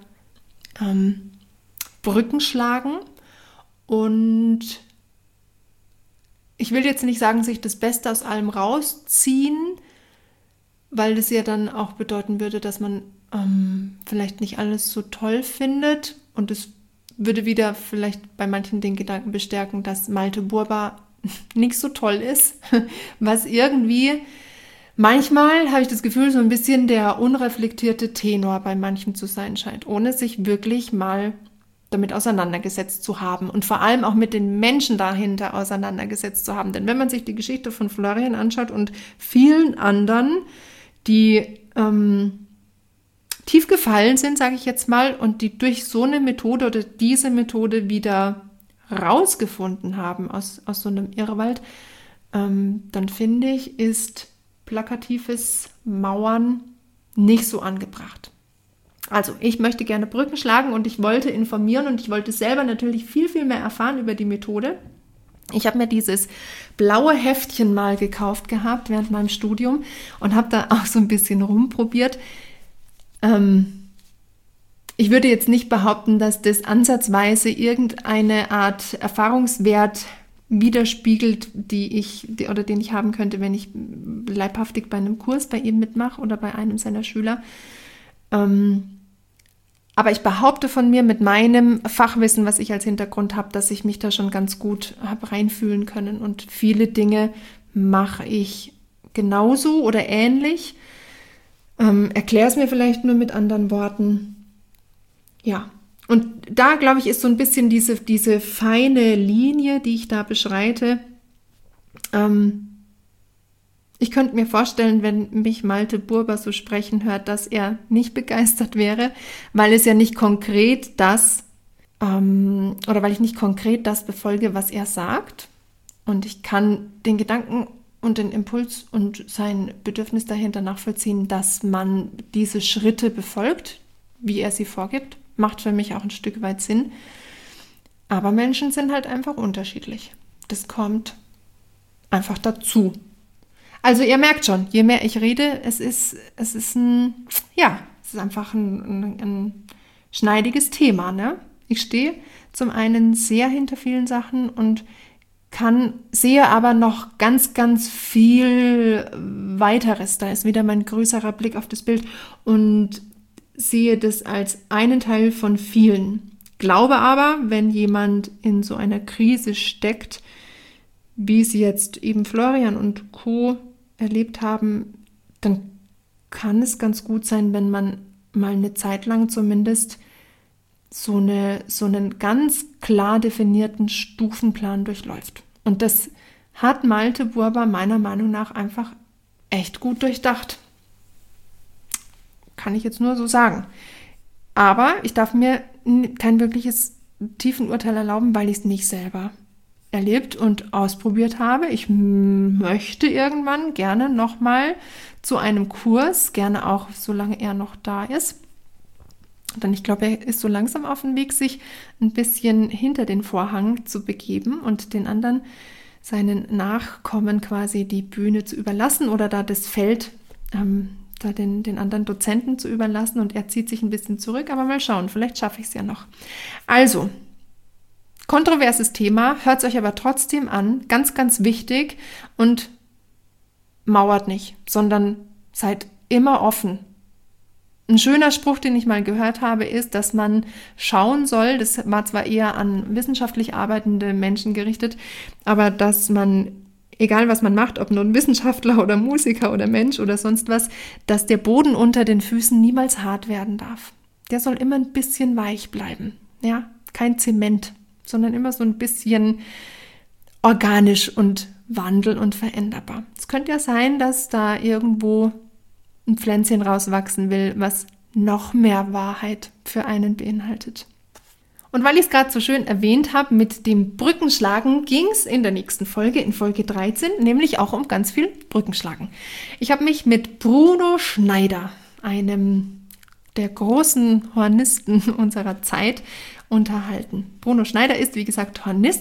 Brücken schlagen. Und ich will jetzt nicht sagen, sich das Beste aus allem rausziehen, weil das ja dann auch bedeuten würde, dass man vielleicht nicht alles so toll findet. Und es würde wieder vielleicht bei manchen den Gedanken bestärken, dass Malte Burber nicht so toll ist, was irgendwie manchmal, habe ich das Gefühl, so ein bisschen der unreflektierte Tenor bei manchen zu sein scheint, ohne sich wirklich mal damit auseinandergesetzt zu haben und vor allem auch mit den Menschen dahinter auseinandergesetzt zu haben. Denn wenn man sich die Geschichte von Florian anschaut und vielen anderen, die tief gefallen sind, sage ich jetzt mal, und die durch so eine Methode oder diese Methode wieder rausgefunden haben aus so einem Irrwald, dann finde ich, ist plakatives Mauern nicht so angebracht. Also, ich möchte gerne Brücken schlagen und ich wollte informieren und ich wollte selber natürlich viel, viel mehr erfahren über die Methode. Ich habe mir dieses blaue Heftchen mal gekauft gehabt während meinem Studium und habe da auch so ein bisschen rumprobiert. Ich würde jetzt nicht behaupten, dass das ansatzweise irgendeine Art Erfahrungswert widerspiegelt, den ich haben könnte, wenn ich leibhaftig bei einem Kurs bei ihm mitmache oder bei einem seiner Schüler. Aber ich behaupte von mir mit meinem Fachwissen, was ich als Hintergrund habe, dass ich mich da schon ganz gut habe reinfühlen können. Und viele Dinge mache ich genauso oder ähnlich. Erkläre es mir vielleicht nur mit anderen Worten. Ja, und da, glaube ich, ist so ein bisschen diese feine Linie, die ich da beschreite. Ich könnte mir vorstellen, wenn mich Malte Burber so sprechen hört, dass er nicht begeistert wäre, weil es ja nicht konkret weil ich nicht konkret das befolge, was er sagt. Und ich kann den Gedanken und den Impuls und sein Bedürfnis dahinter nachvollziehen, dass man diese Schritte befolgt, wie er sie vorgibt. Macht für mich auch ein Stück weit Sinn. Aber Menschen sind halt einfach unterschiedlich. Das kommt einfach dazu. Also ihr merkt schon, je mehr ich rede, es ist einfach ein schneidiges Thema, ne? Ich stehe zum einen sehr hinter vielen Sachen und sehe aber noch ganz, ganz viel Weiteres. Da ist wieder mein größerer Blick auf das Bild und sehe das als einen Teil von vielen. Glaube aber, wenn jemand in so einer Krise steckt, wie sie jetzt eben Florian und Co. erlebt haben, dann kann es ganz gut sein, wenn man mal eine Zeit lang zumindest so einen ganz klar definierten Stufenplan durchläuft. Und das hat Malte Burber meiner Meinung nach einfach echt gut durchdacht. Kann ich jetzt nur so sagen. Aber ich darf mir kein wirkliches Tiefenurteil erlauben, weil ich es nicht selber erlebt und ausprobiert habe. Ich möchte irgendwann gerne nochmal zu einem Kurs, gerne auch, solange er noch da ist. Denn ich glaube, er ist so langsam auf dem Weg, sich ein bisschen hinter den Vorhang zu begeben und den anderen, seinen Nachkommen quasi die Bühne zu überlassen oder da das Feld da den anderen Dozenten zu überlassen und er zieht sich ein bisschen zurück, aber mal schauen, vielleicht schaffe ich es ja noch. Also, kontroverses Thema, hört es euch aber trotzdem an, ganz, ganz wichtig und mauert nicht, sondern seid immer offen. Ein schöner Spruch, den ich mal gehört habe, ist, dass man schauen soll, das war zwar eher an wissenschaftlich arbeitende Menschen gerichtet, aber dass man, egal was man macht, ob nun Wissenschaftler oder Musiker oder Mensch oder sonst was, dass der Boden unter den Füßen niemals hart werden darf. Der soll immer ein bisschen weich bleiben, ja, kein Zement, sondern immer so ein bisschen organisch und wandel- und veränderbar. Es könnte ja sein, dass da irgendwo ein Pflänzchen rauswachsen will, was noch mehr Wahrheit für einen beinhaltet. Und weil ich es gerade so schön erwähnt habe, mit dem Brückenschlagen ging es in der nächsten Folge, in Folge 13, nämlich auch um ganz viel Brückenschlagen. Ich habe mich mit Bruno Schneider, einem der großen Hornisten unserer Zeit, unterhalten. Bruno Schneider ist, wie gesagt, Hornist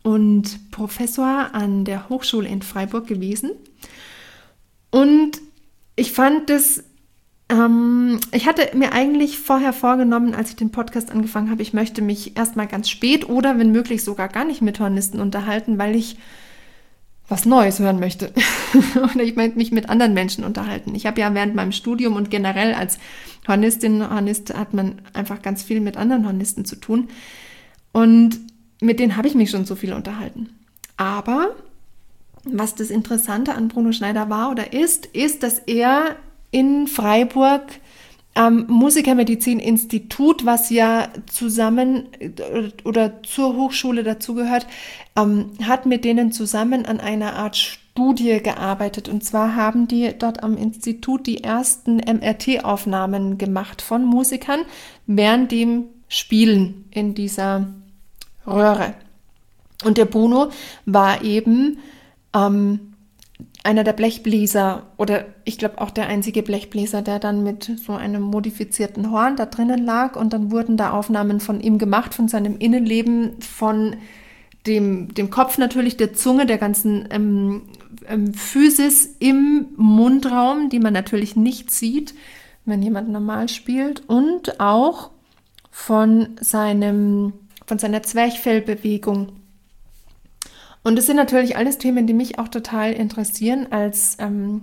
und Professor an der Hochschule in Freiburg gewesen. Und ich fand das, ich hatte mir eigentlich vorher vorgenommen, als ich den Podcast angefangen habe, ich möchte mich erstmal ganz spät oder wenn möglich sogar gar nicht mit Hornisten unterhalten, weil ich was Neues hören möchte. Oder ich möchte mich mit anderen Menschen unterhalten. Ich habe ja während meinem Studium und generell als Hornistin, Hornist hat man einfach ganz viel mit anderen Hornisten zu tun. Und mit denen habe ich mich schon so viel unterhalten. Aber was das Interessante an Bruno Schneider war oder ist, dass er in Freiburg am Musikermedizin-Institut, was ja zusammen oder zur Hochschule dazugehört, hat mit denen zusammen an einer Art Studie gearbeitet. Und zwar haben die dort am Institut die ersten MRT-Aufnahmen gemacht von Musikern während dem Spielen in dieser Röhre. Und der Bruno war eben einer der Blechbläser oder ich glaube auch der einzige Blechbläser, der dann mit so einem modifizierten Horn da drinnen lag und dann wurden da Aufnahmen von ihm gemacht, von seinem Innenleben, von dem Kopf natürlich, der Zunge, der ganzen Physis im Mundraum, die man natürlich nicht sieht, wenn jemand normal spielt und auch von seiner Zwerchfellbewegung. Und das sind natürlich alles Themen, die mich auch total interessieren als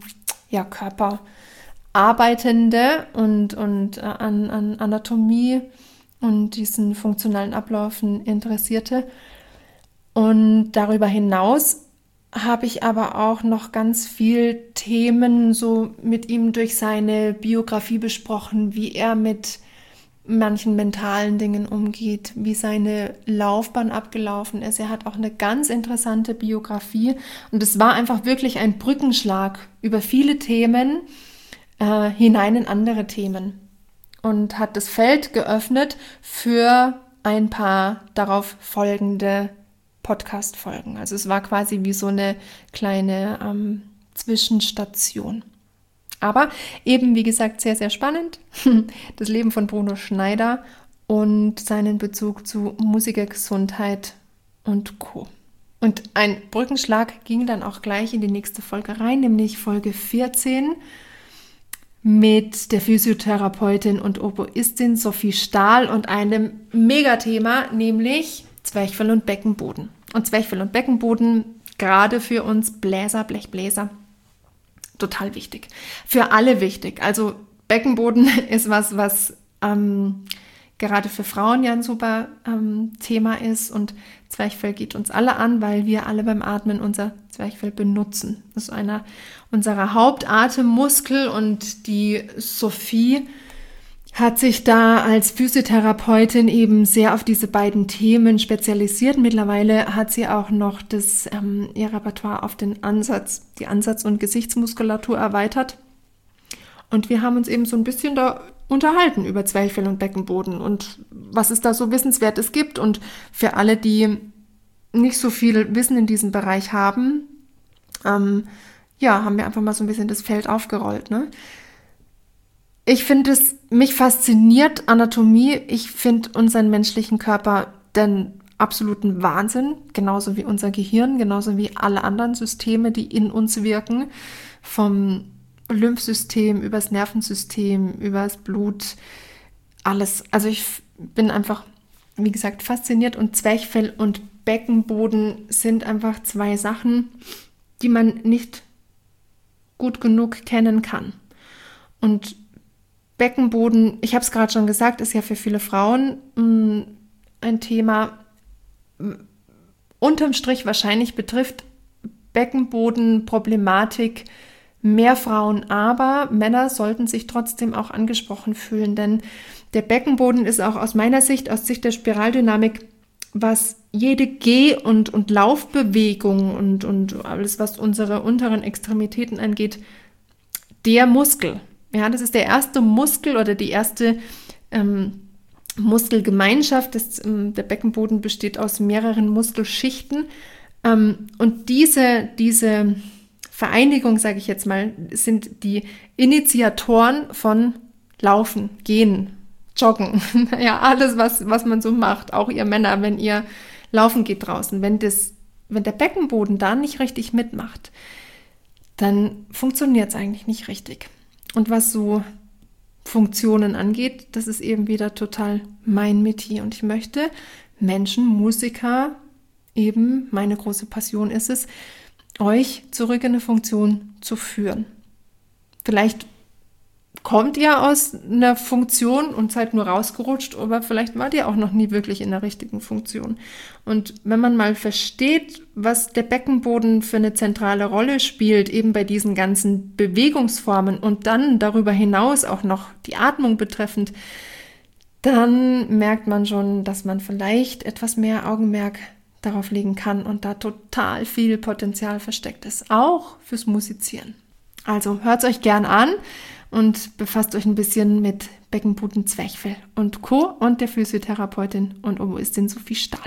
Körperarbeitende und an Anatomie und diesen funktionalen Abläufen Interessierte. Und darüber hinaus habe ich aber auch noch ganz viel Themen so mit ihm durch seine Biografie besprochen, wie er mit manchen mentalen Dingen umgeht, wie seine Laufbahn abgelaufen ist. Er hat auch eine ganz interessante Biografie und es war einfach wirklich ein Brückenschlag über viele Themen hinein in andere Themen und hat das Feld geöffnet für ein paar darauf folgende Podcast-Folgen. Also es war quasi wie so eine kleine Zwischenstation. Aber eben, wie gesagt, sehr, sehr spannend. Das Leben von Bruno Schneider und seinen Bezug zu Musikergesundheit und Co. Und ein Brückenschlag ging dann auch gleich in die nächste Folge rein, nämlich Folge 14 mit der Physiotherapeutin und Oboistin Sophie Stahl und einem Megathema, nämlich Zwerchfell und Beckenboden. Und Zwerchfell und Beckenboden, gerade für uns Bläser, Blechbläser, total wichtig. Für alle wichtig. Also Beckenboden ist was gerade für Frauen ja ein super Thema ist und Zwerchfell geht uns alle an, weil wir alle beim Atmen unser Zwerchfell benutzen. Das ist einer unserer Hauptatemmuskel und die Sophie hat sich da als Physiotherapeutin eben sehr auf diese beiden Themen spezialisiert. Mittlerweile hat sie auch noch ihr Repertoire auf die Ansatz- und Gesichtsmuskulatur erweitert. Und wir haben uns eben so ein bisschen da unterhalten über Zwerchfell und Beckenboden und was es da so Wissenswertes gibt. Und für alle, die nicht so viel Wissen in diesem Bereich haben, haben wir einfach mal so ein bisschen das Feld aufgerollt, ne? Ich finde mich fasziniert Anatomie. Ich finde unseren menschlichen Körper den absoluten Wahnsinn, genauso wie unser Gehirn, genauso wie alle anderen Systeme, die in uns wirken, vom Lymphsystem, übers Nervensystem, übers Blut, alles. Also ich bin einfach, wie gesagt, fasziniert und Zwerchfell und Beckenboden sind einfach zwei Sachen, die man nicht gut genug kennen kann. Und Beckenboden, ich habe es gerade schon gesagt, ist ja für viele Frauen ein Thema. Unterm Strich wahrscheinlich betrifft Beckenbodenproblematik mehr Frauen, aber Männer sollten sich trotzdem auch angesprochen fühlen, denn der Beckenboden ist auch aus meiner Sicht, aus Sicht der Spiraldynamik, was jede Geh- und Laufbewegung und alles, was unsere unteren Extremitäten angeht, der Muskel. Ja, das ist der erste Muskel oder die erste Muskelgemeinschaft. Der Beckenboden besteht aus mehreren Muskelschichten. Und diese Vereinigung, sage ich jetzt mal, sind die Initiatoren von Laufen, Gehen, Joggen. Ja, alles, was man so macht. Auch ihr Männer, wenn ihr laufen geht draußen, wenn der Beckenboden da nicht richtig mitmacht, dann funktioniert es eigentlich nicht richtig. Und was so Funktionen angeht, das ist eben wieder total mein Metier. Und ich möchte Menschen, Musiker, eben meine große Passion ist es, euch zurück in eine Funktion zu führen. Vielleicht kommt ihr aus einer Funktion und seid nur rausgerutscht, aber vielleicht wart ihr auch noch nie wirklich in der richtigen Funktion. Und wenn man mal versteht, was der Beckenboden für eine zentrale Rolle spielt, eben bei diesen ganzen Bewegungsformen und dann darüber hinaus auch noch die Atmung betreffend, dann merkt man schon, dass man vielleicht etwas mehr Augenmerk darauf legen kann und da total viel Potenzial versteckt ist, auch fürs Musizieren. Also hört es euch gern an und befasst euch ein bisschen mit Beckenboden, Zwerchfell und Co. und der Physiotherapeutin und Oboistin Sophie Stahl.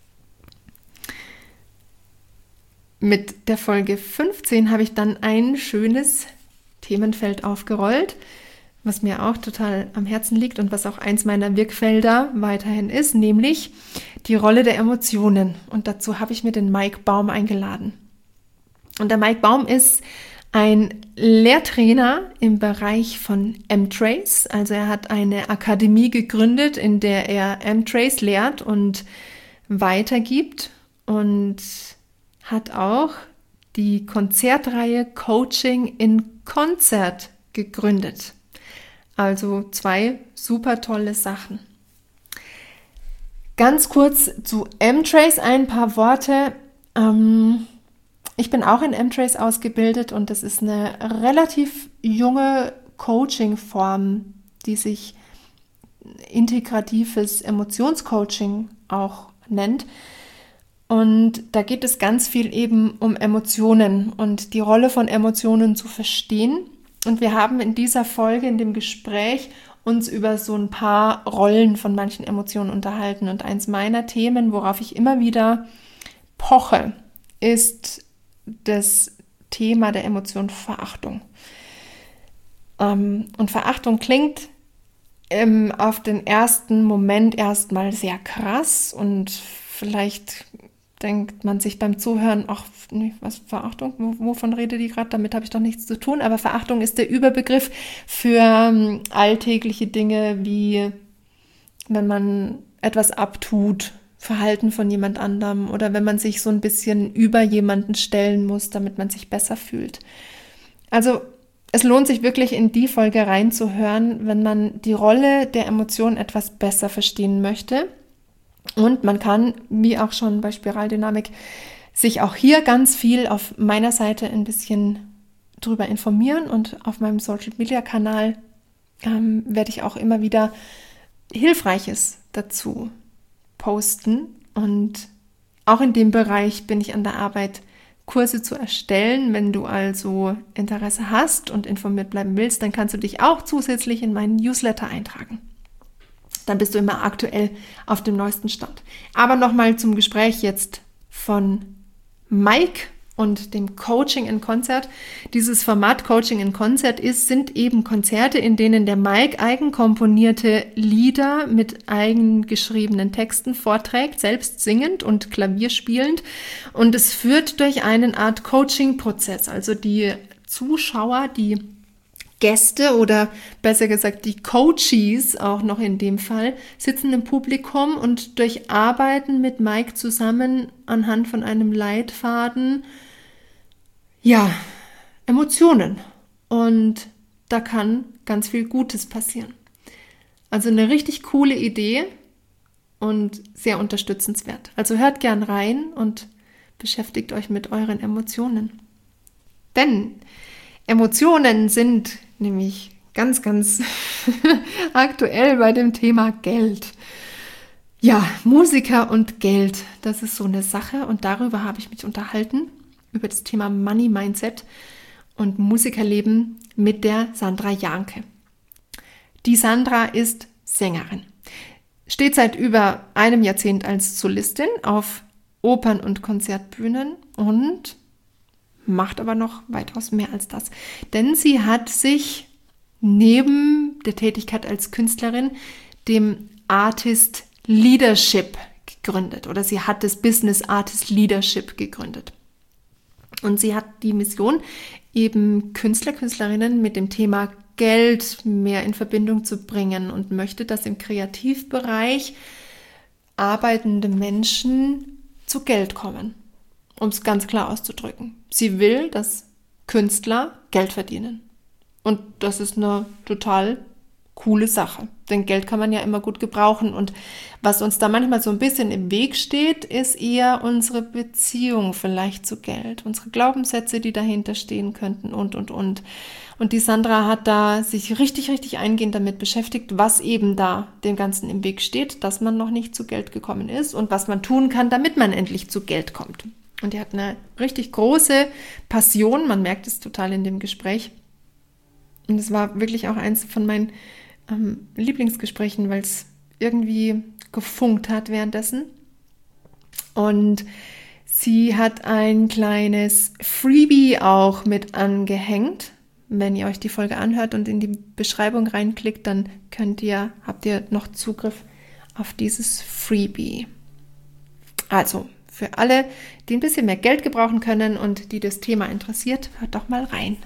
Mit der Folge 15 habe ich dann ein schönes Themenfeld aufgerollt, was mir auch total am Herzen liegt und was auch eins meiner Wirkfelder weiterhin ist, nämlich die Rolle der Emotionen. Und dazu habe ich mir den Mike Baum eingeladen. Und der Mike Baum ist ein Lehrtrainer im Bereich von M-Trace. Also er hat eine Akademie gegründet, in der er M-Trace lehrt und weitergibt und hat auch die Konzertreihe Coaching in Konzert gegründet. Also 2 super tolle Sachen. Ganz kurz zu M-Trace ein paar Worte. Ich bin auch in M-Trace ausgebildet und das ist eine relativ junge Coaching-Form, die sich integratives Emotionscoaching auch nennt. Und da geht es ganz viel eben um Emotionen und die Rolle von Emotionen zu verstehen. Und wir haben in dieser Folge, in dem Gespräch, uns über so ein paar Rollen von manchen Emotionen unterhalten. Und eins meiner Themen, worauf ich immer wieder poche, ist das Thema der Emotion Verachtung. Und Verachtung klingt auf den ersten Moment erstmal sehr krass und vielleicht denkt man sich beim Zuhören, ach, nee, was, Verachtung? Wovon redet die gerade? Damit habe ich doch nichts zu tun. Aber Verachtung ist der Überbegriff für alltägliche Dinge, wie wenn man etwas abtut, Verhalten von jemand anderem oder wenn man sich so ein bisschen über jemanden stellen muss, damit man sich besser fühlt. Also es lohnt sich wirklich in die Folge reinzuhören, wenn man die Rolle der Emotionen etwas besser verstehen möchte. Und man kann, wie auch schon bei Spiraldynamik, sich auch hier ganz viel auf meiner Seite ein bisschen drüber informieren und auf meinem Social-Media-Kanal werde ich auch immer wieder Hilfreiches dazu posten. Und auch in dem Bereich bin ich an der Arbeit, Kurse zu erstellen. Wenn du also Interesse hast und informiert bleiben willst, dann kannst du dich auch zusätzlich in meinen Newsletter eintragen. Dann bist du immer aktuell auf dem neuesten Stand. Aber nochmal zum Gespräch jetzt von Mike und dem Coaching in Konzert. Dieses Format Coaching in Konzert sind eben Konzerte, in denen der Mike eigenkomponierte Lieder mit eigengeschriebenen Texten vorträgt, selbst singend und Klavier spielend. Und es führt durch eine Art Coaching-Prozess. Also die Zuschauer, die Gäste oder besser gesagt die Coaches auch noch in dem Fall, sitzen im Publikum und durcharbeiten mit Mike zusammen anhand von einem Leitfaden, Emotionen. Und da kann ganz viel Gutes passieren. Also eine richtig coole Idee und sehr unterstützenswert. Also hört gern rein und beschäftigt euch mit euren Emotionen. Denn Emotionen sind nämlich ganz, ganz aktuell bei dem Thema Geld. Ja, Musiker und Geld, das ist so eine Sache und darüber habe ich mich unterhalten, über das Thema Money Mindset und Musikerleben mit der Sandra Janke. Die Sandra ist Sängerin, steht seit über einem Jahrzehnt als Solistin auf Opern- und Konzertbühnen und macht aber noch weitaus mehr als das. Denn sie hat sich neben der Tätigkeit als Künstlerin dem Artist Leadership gegründet oder sie hat das Business Artist Leadership gegründet. Und sie hat die Mission, eben Künstler, Künstlerinnen mit dem Thema Geld mehr in Verbindung zu bringen und möchte, dass im Kreativbereich arbeitende Menschen zu Geld kommen, um es ganz klar auszudrücken. Sie will, dass Künstler Geld verdienen. Und das ist eine total coole Sache, denn Geld kann man ja immer gut gebrauchen. Und was uns da manchmal so ein bisschen im Weg steht, ist eher unsere Beziehung vielleicht zu Geld, unsere Glaubenssätze, die dahinter stehen könnten und. Und die Sandra hat da sich richtig eingehend damit beschäftigt, was eben da dem Ganzen im Weg steht, dass man noch nicht zu Geld gekommen ist und was man tun kann, damit man endlich zu Geld kommt. Und die hat eine richtig große Passion, man merkt es total in dem Gespräch. Und es war wirklich auch eins von meinen Lieblingsgesprächen, weil es irgendwie gefunkt hat währenddessen. Und sie hat ein kleines Freebie auch mit angehängt. Wenn ihr euch die Folge anhört und in die Beschreibung reinklickt, dann habt ihr noch Zugriff auf dieses Freebie. Also für alle, die ein bisschen mehr Geld gebrauchen können und die das Thema interessiert, hört doch mal rein.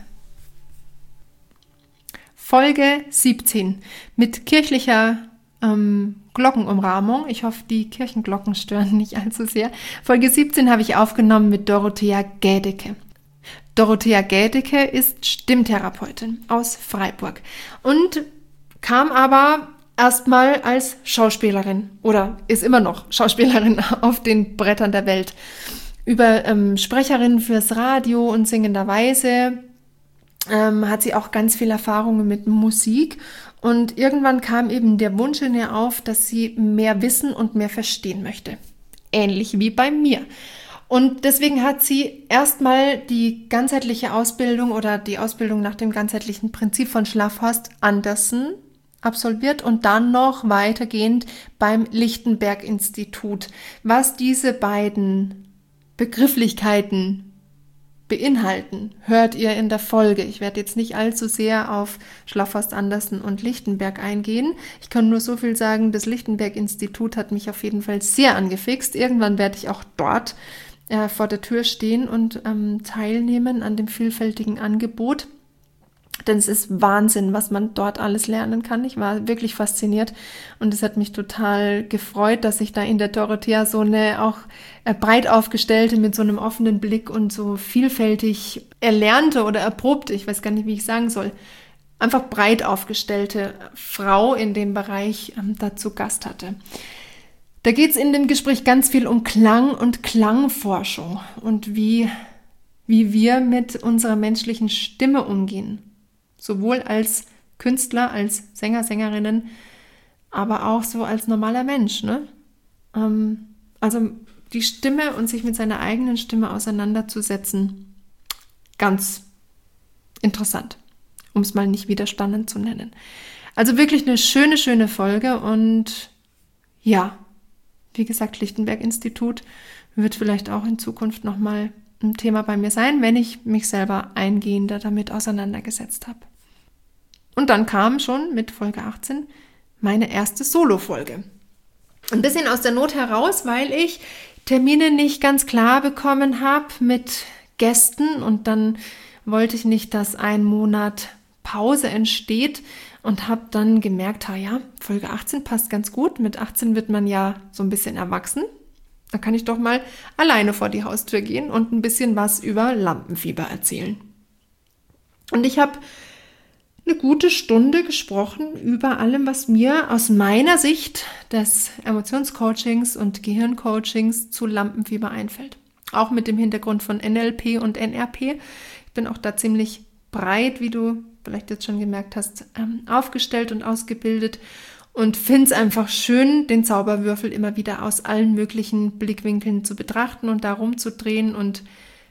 Folge 17 mit kirchlicher Glockenumrahmung. Ich hoffe, die Kirchenglocken stören nicht allzu sehr. Folge 17 habe ich aufgenommen mit Dorothea Gädeke. Dorothea Gädeke ist Stimmtherapeutin aus Freiburg und kam aber erstmal als Schauspielerin oder ist immer noch Schauspielerin auf den Brettern der Welt. Über Sprecherin fürs Radio und singenderweise hat sie auch ganz viel Erfahrungen mit Musik und irgendwann kam eben der Wunsch in ihr auf, dass sie mehr wissen und mehr verstehen möchte. Ähnlich wie bei mir. Und deswegen hat sie erstmal die ganzheitliche Ausbildung oder die Ausbildung nach dem ganzheitlichen Prinzip von Schlafhorst Andersen absolviert und dann noch weitergehend beim Lichtenberg-Institut. Was diese beiden Begrifflichkeiten beinhalten, hört ihr in der Folge. Ich werde jetzt nicht allzu sehr auf Schlafhorst Andersen und Lichtenberg eingehen. Ich kann nur so viel sagen, das Lichtenberg-Institut hat mich auf jeden Fall sehr angefixt. Irgendwann werde ich auch dort vor der Tür stehen und teilnehmen an dem vielfältigen Angebot. Denn es ist Wahnsinn, was man dort alles lernen kann. Ich war wirklich fasziniert und es hat mich total gefreut, dass ich da in der Dorothea so eine auch breit aufgestellte, mit so einem offenen Blick und so vielfältig erlernte oder erprobte, ich weiß gar nicht, wie ich sagen soll, einfach breit aufgestellte Frau in dem Bereich dazu Gast hatte. Da geht es in dem Gespräch ganz viel um Klang und Klangforschung und wie wir mit unserer menschlichen Stimme umgehen. Sowohl als Künstler, als Sänger, Sängerinnen, aber auch so als normaler Mensch. Ne? Also die Stimme und sich mit seiner eigenen Stimme auseinanderzusetzen, ganz interessant, um es mal nicht widerstanden zu nennen. Also wirklich eine schöne Folge und ja, wie gesagt, Lichtenberg-Institut wird vielleicht auch in Zukunft nochmal ein Thema bei mir sein, wenn ich mich selber eingehender damit auseinandergesetzt habe. Und dann kam schon mit Folge 18 meine erste Solo-Folge. Ein bisschen aus der Not heraus, weil ich Termine nicht ganz klar bekommen habe mit Gästen und dann wollte ich nicht, dass ein Monat Pause entsteht und habe dann gemerkt, Folge 18 passt ganz gut. Mit 18 wird man ja so ein bisschen erwachsen. Da kann ich doch mal alleine vor die Haustür gehen und ein bisschen was über Lampenfieber erzählen. Und ich habe eine gute Stunde gesprochen über allem, was mir aus meiner Sicht des Emotionscoachings und Gehirncoachings zu Lampenfieber einfällt. Auch mit dem Hintergrund von NLP und NRP. Ich bin auch da ziemlich breit, wie du vielleicht jetzt schon gemerkt hast, aufgestellt und ausgebildet und finde es einfach schön, den Zauberwürfel immer wieder aus allen möglichen Blickwinkeln zu betrachten und da rumzudrehen und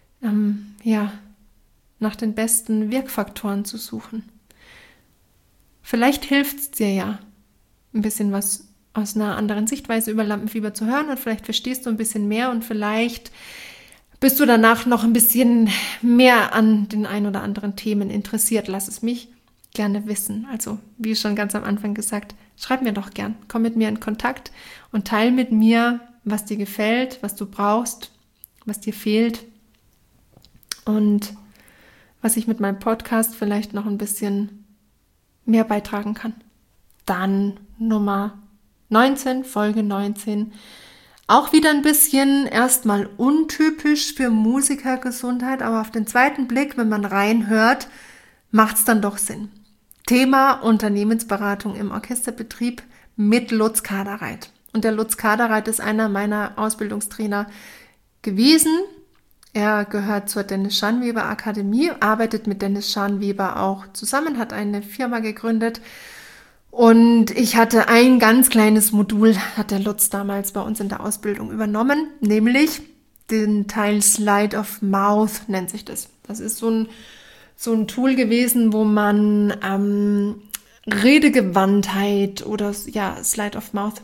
nach den besten Wirkfaktoren zu suchen. Vielleicht hilft es dir ja, ein bisschen was aus einer anderen Sichtweise über Lampenfieber zu hören und vielleicht verstehst du ein bisschen mehr und vielleicht bist du danach noch ein bisschen mehr an den ein oder anderen Themen interessiert. Lass es mich gerne wissen. Also, wie schon ganz am Anfang gesagt, schreib mir doch gern, komm mit mir in Kontakt und teil mit mir, was dir gefällt, was du brauchst, was dir fehlt und was ich mit meinem Podcast vielleicht noch ein bisschen mehr beitragen kann. Dann Nummer 19, Folge 19. Auch wieder ein bisschen erstmal untypisch für Musikergesundheit, aber auf den zweiten Blick, wenn man reinhört, macht es dann doch Sinn. Thema Unternehmensberatung im Orchesterbetrieb mit Lutz Kadereit. Und der Lutz Kadereit ist einer meiner Ausbildungstrainer gewesen. Er gehört zur Dennis Schanweber Akademie, arbeitet mit Dennis Schanweber auch zusammen, hat eine Firma gegründet. Und ich hatte ein ganz kleines Modul, hat der Lutz damals bei uns in der Ausbildung übernommen, nämlich den Teil Slide of Mouth nennt sich das. Das ist so ein Tool gewesen, wo man Redegewandtheit oder ja, Slide of Mouth,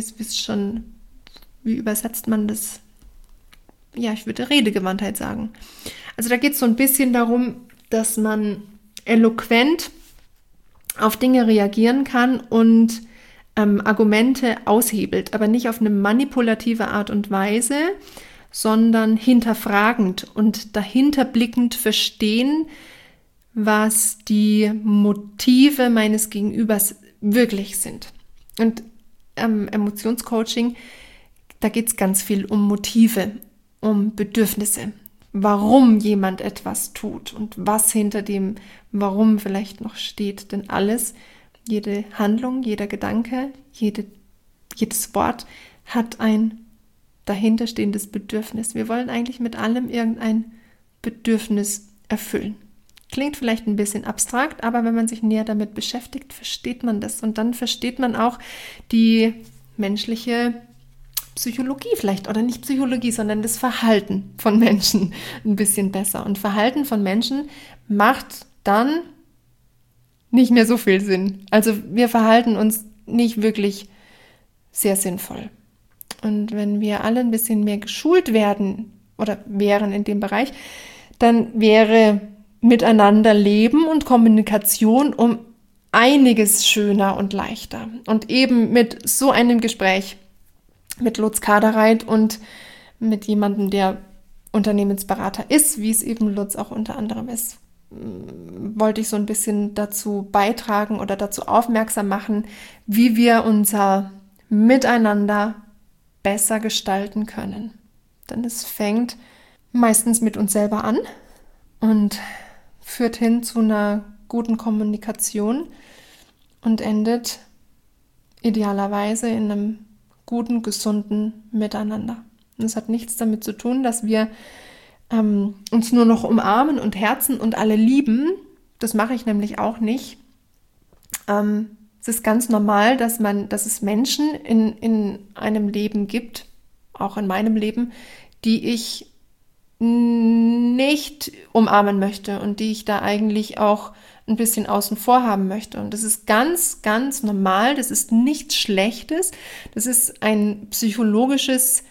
wie übersetzt man das? Ja, ich würde Redegewandtheit sagen. Also da geht es so ein bisschen darum, dass man eloquent auf Dinge reagieren kann und Argumente aushebelt, aber nicht auf eine manipulative Art und Weise, sondern hinterfragend und dahinterblickend verstehen, was die Motive meines Gegenübers wirklich sind. Und Emotionscoaching, da geht es ganz viel um Motive, um Bedürfnisse, warum jemand etwas tut und was hinter dem Warum vielleicht noch steht. Denn alles, jede Handlung, jeder Gedanke, jedes Wort hat ein dahinterstehendes Bedürfnis. Wir wollen eigentlich mit allem irgendein Bedürfnis erfüllen. Klingt vielleicht ein bisschen abstrakt, aber wenn man sich näher damit beschäftigt, versteht man das. Und dann versteht man auch die menschliche Psychologie vielleicht, oder nicht Psychologie, sondern das Verhalten von Menschen ein bisschen besser. Und Verhalten von Menschen macht dann nicht mehr so viel Sinn. Also wir verhalten uns nicht wirklich sehr sinnvoll. Und wenn wir alle ein bisschen mehr geschult werden oder wären in dem Bereich, dann wäre Miteinander leben und Kommunikation um einiges schöner und leichter. Und eben mit so einem Gespräch mit Lutz Kadereit und mit jemandem, der Unternehmensberater ist, wie es eben Lutz auch unter anderem ist, wollte ich so ein bisschen dazu beitragen oder dazu aufmerksam machen, wie wir unser Miteinander besser gestalten können. Denn es fängt meistens mit uns selber an und führt hin zu einer guten Kommunikation und endet idealerweise in einem guten, gesunden Miteinander. Und es hat nichts damit zu tun, dass wir uns nur noch umarmen und herzen und alle lieben. Das mache ich nämlich auch nicht. Es ist ganz normal, dass es Menschen in einem Leben gibt, auch in meinem Leben, die ich nicht umarmen möchte und die ich da eigentlich auch ein bisschen außen vor haben möchte. Und das ist ganz, ganz normal. Das ist nichts Schlechtes. Das ist ein psychologisches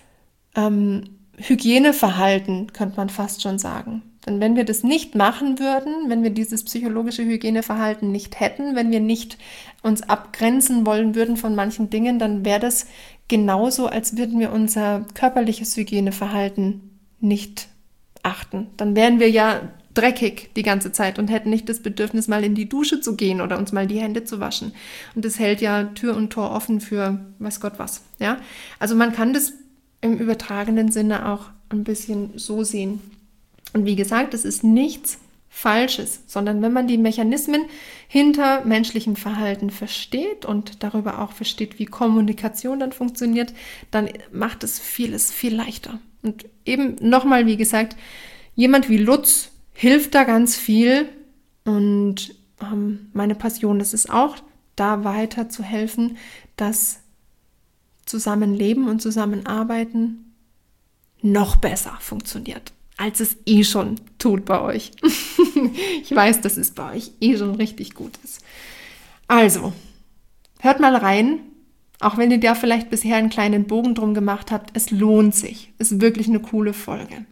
Hygieneverhalten, könnte man fast schon sagen. Denn wenn wir das nicht machen würden, wenn wir dieses psychologische Hygieneverhalten nicht hätten, wenn wir nicht uns abgrenzen wollen würden von manchen Dingen, dann wäre das genauso, als würden wir unser körperliches Hygieneverhalten nicht achten. Dann wären wir ja dreckig die ganze Zeit und hätten nicht das Bedürfnis, mal in die Dusche zu gehen oder uns mal die Hände zu waschen. Und das hält ja Tür und Tor offen für weiß Gott was. Ja? Also man kann das im übertragenen Sinne auch ein bisschen so sehen. Und wie gesagt, es ist nichts Falsches, sondern wenn man die Mechanismen hinter menschlichem Verhalten versteht und darüber auch versteht, wie Kommunikation dann funktioniert, dann macht es vieles viel leichter. Und eben nochmal, wie gesagt, jemand wie Lutz hilft da ganz viel und meine Passion ist es auch, da weiter zu helfen, dass Zusammenleben und Zusammenarbeiten noch besser funktioniert, als es eh schon tut bei euch. Ich weiß, dass es bei euch eh schon richtig gut ist. Also, hört mal rein, auch wenn ihr da vielleicht bisher einen kleinen Bogen drum gemacht habt, es lohnt sich. Ist wirklich eine coole Folge.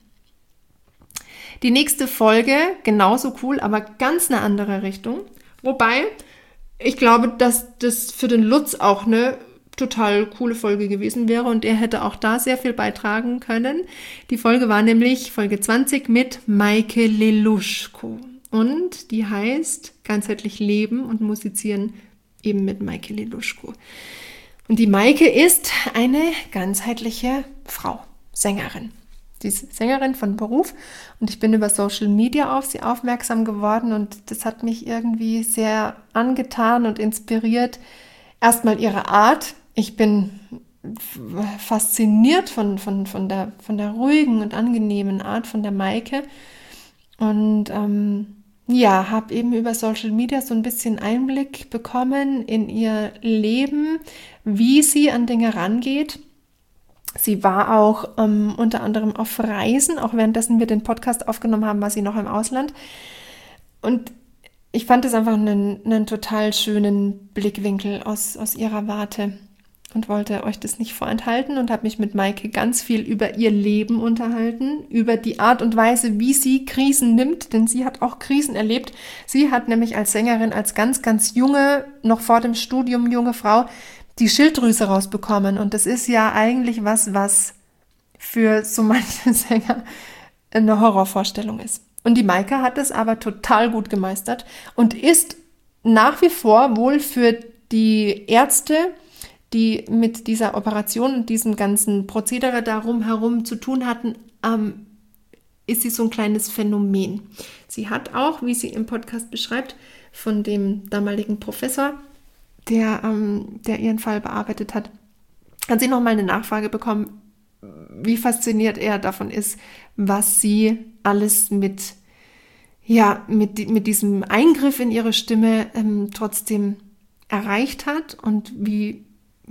Die nächste Folge, genauso cool, aber ganz eine andere Richtung. Wobei, ich glaube, dass das für den Lutz auch eine total coole Folge gewesen wäre und er hätte auch da sehr viel beitragen können. Die Folge war nämlich Folge 20 mit Maike Leluschko und die heißt Ganzheitlich Leben und Musizieren eben mit Maike Leluschko. Und die Maike ist eine ganzheitliche Frau, Sängerin. Sie ist Sängerin von Beruf und ich bin über Social Media auf sie aufmerksam geworden und das hat mich irgendwie sehr angetan und inspiriert. Erstmal ihre Art. Ich bin fasziniert von der ruhigen und angenehmen Art von der Maike und habe eben über Social Media so ein bisschen Einblick bekommen in ihr Leben, wie sie an Dinge rangeht. Sie war auch unter anderem auf Reisen, auch währenddessen wir den Podcast aufgenommen haben, war sie noch im Ausland. Und ich fand es einfach einen total schönen Blickwinkel aus ihrer Warte und wollte euch das nicht vorenthalten und habe mich mit Maike ganz viel über ihr Leben unterhalten, über die Art und Weise, wie sie Krisen nimmt, denn sie hat auch Krisen erlebt. Sie hat nämlich als Sängerin, als ganz, ganz junge, noch vor dem Studium junge Frau, die Schilddrüse rausbekommen und das ist ja eigentlich was für so manche Sänger eine Horrorvorstellung ist. Und die Maike hat es aber total gut gemeistert und ist nach wie vor wohl für die Ärzte, die mit dieser Operation und diesem ganzen Prozedere darum herum zu tun hatten, ist sie so ein kleines Phänomen. Sie hat auch, wie sie im Podcast beschreibt, von dem damaligen Professor, der ihren Fall bearbeitet hat sie nochmal eine Nachfrage bekommen, wie fasziniert er davon ist, was sie alles mit diesem Eingriff in ihre Stimme trotzdem erreicht hat und wie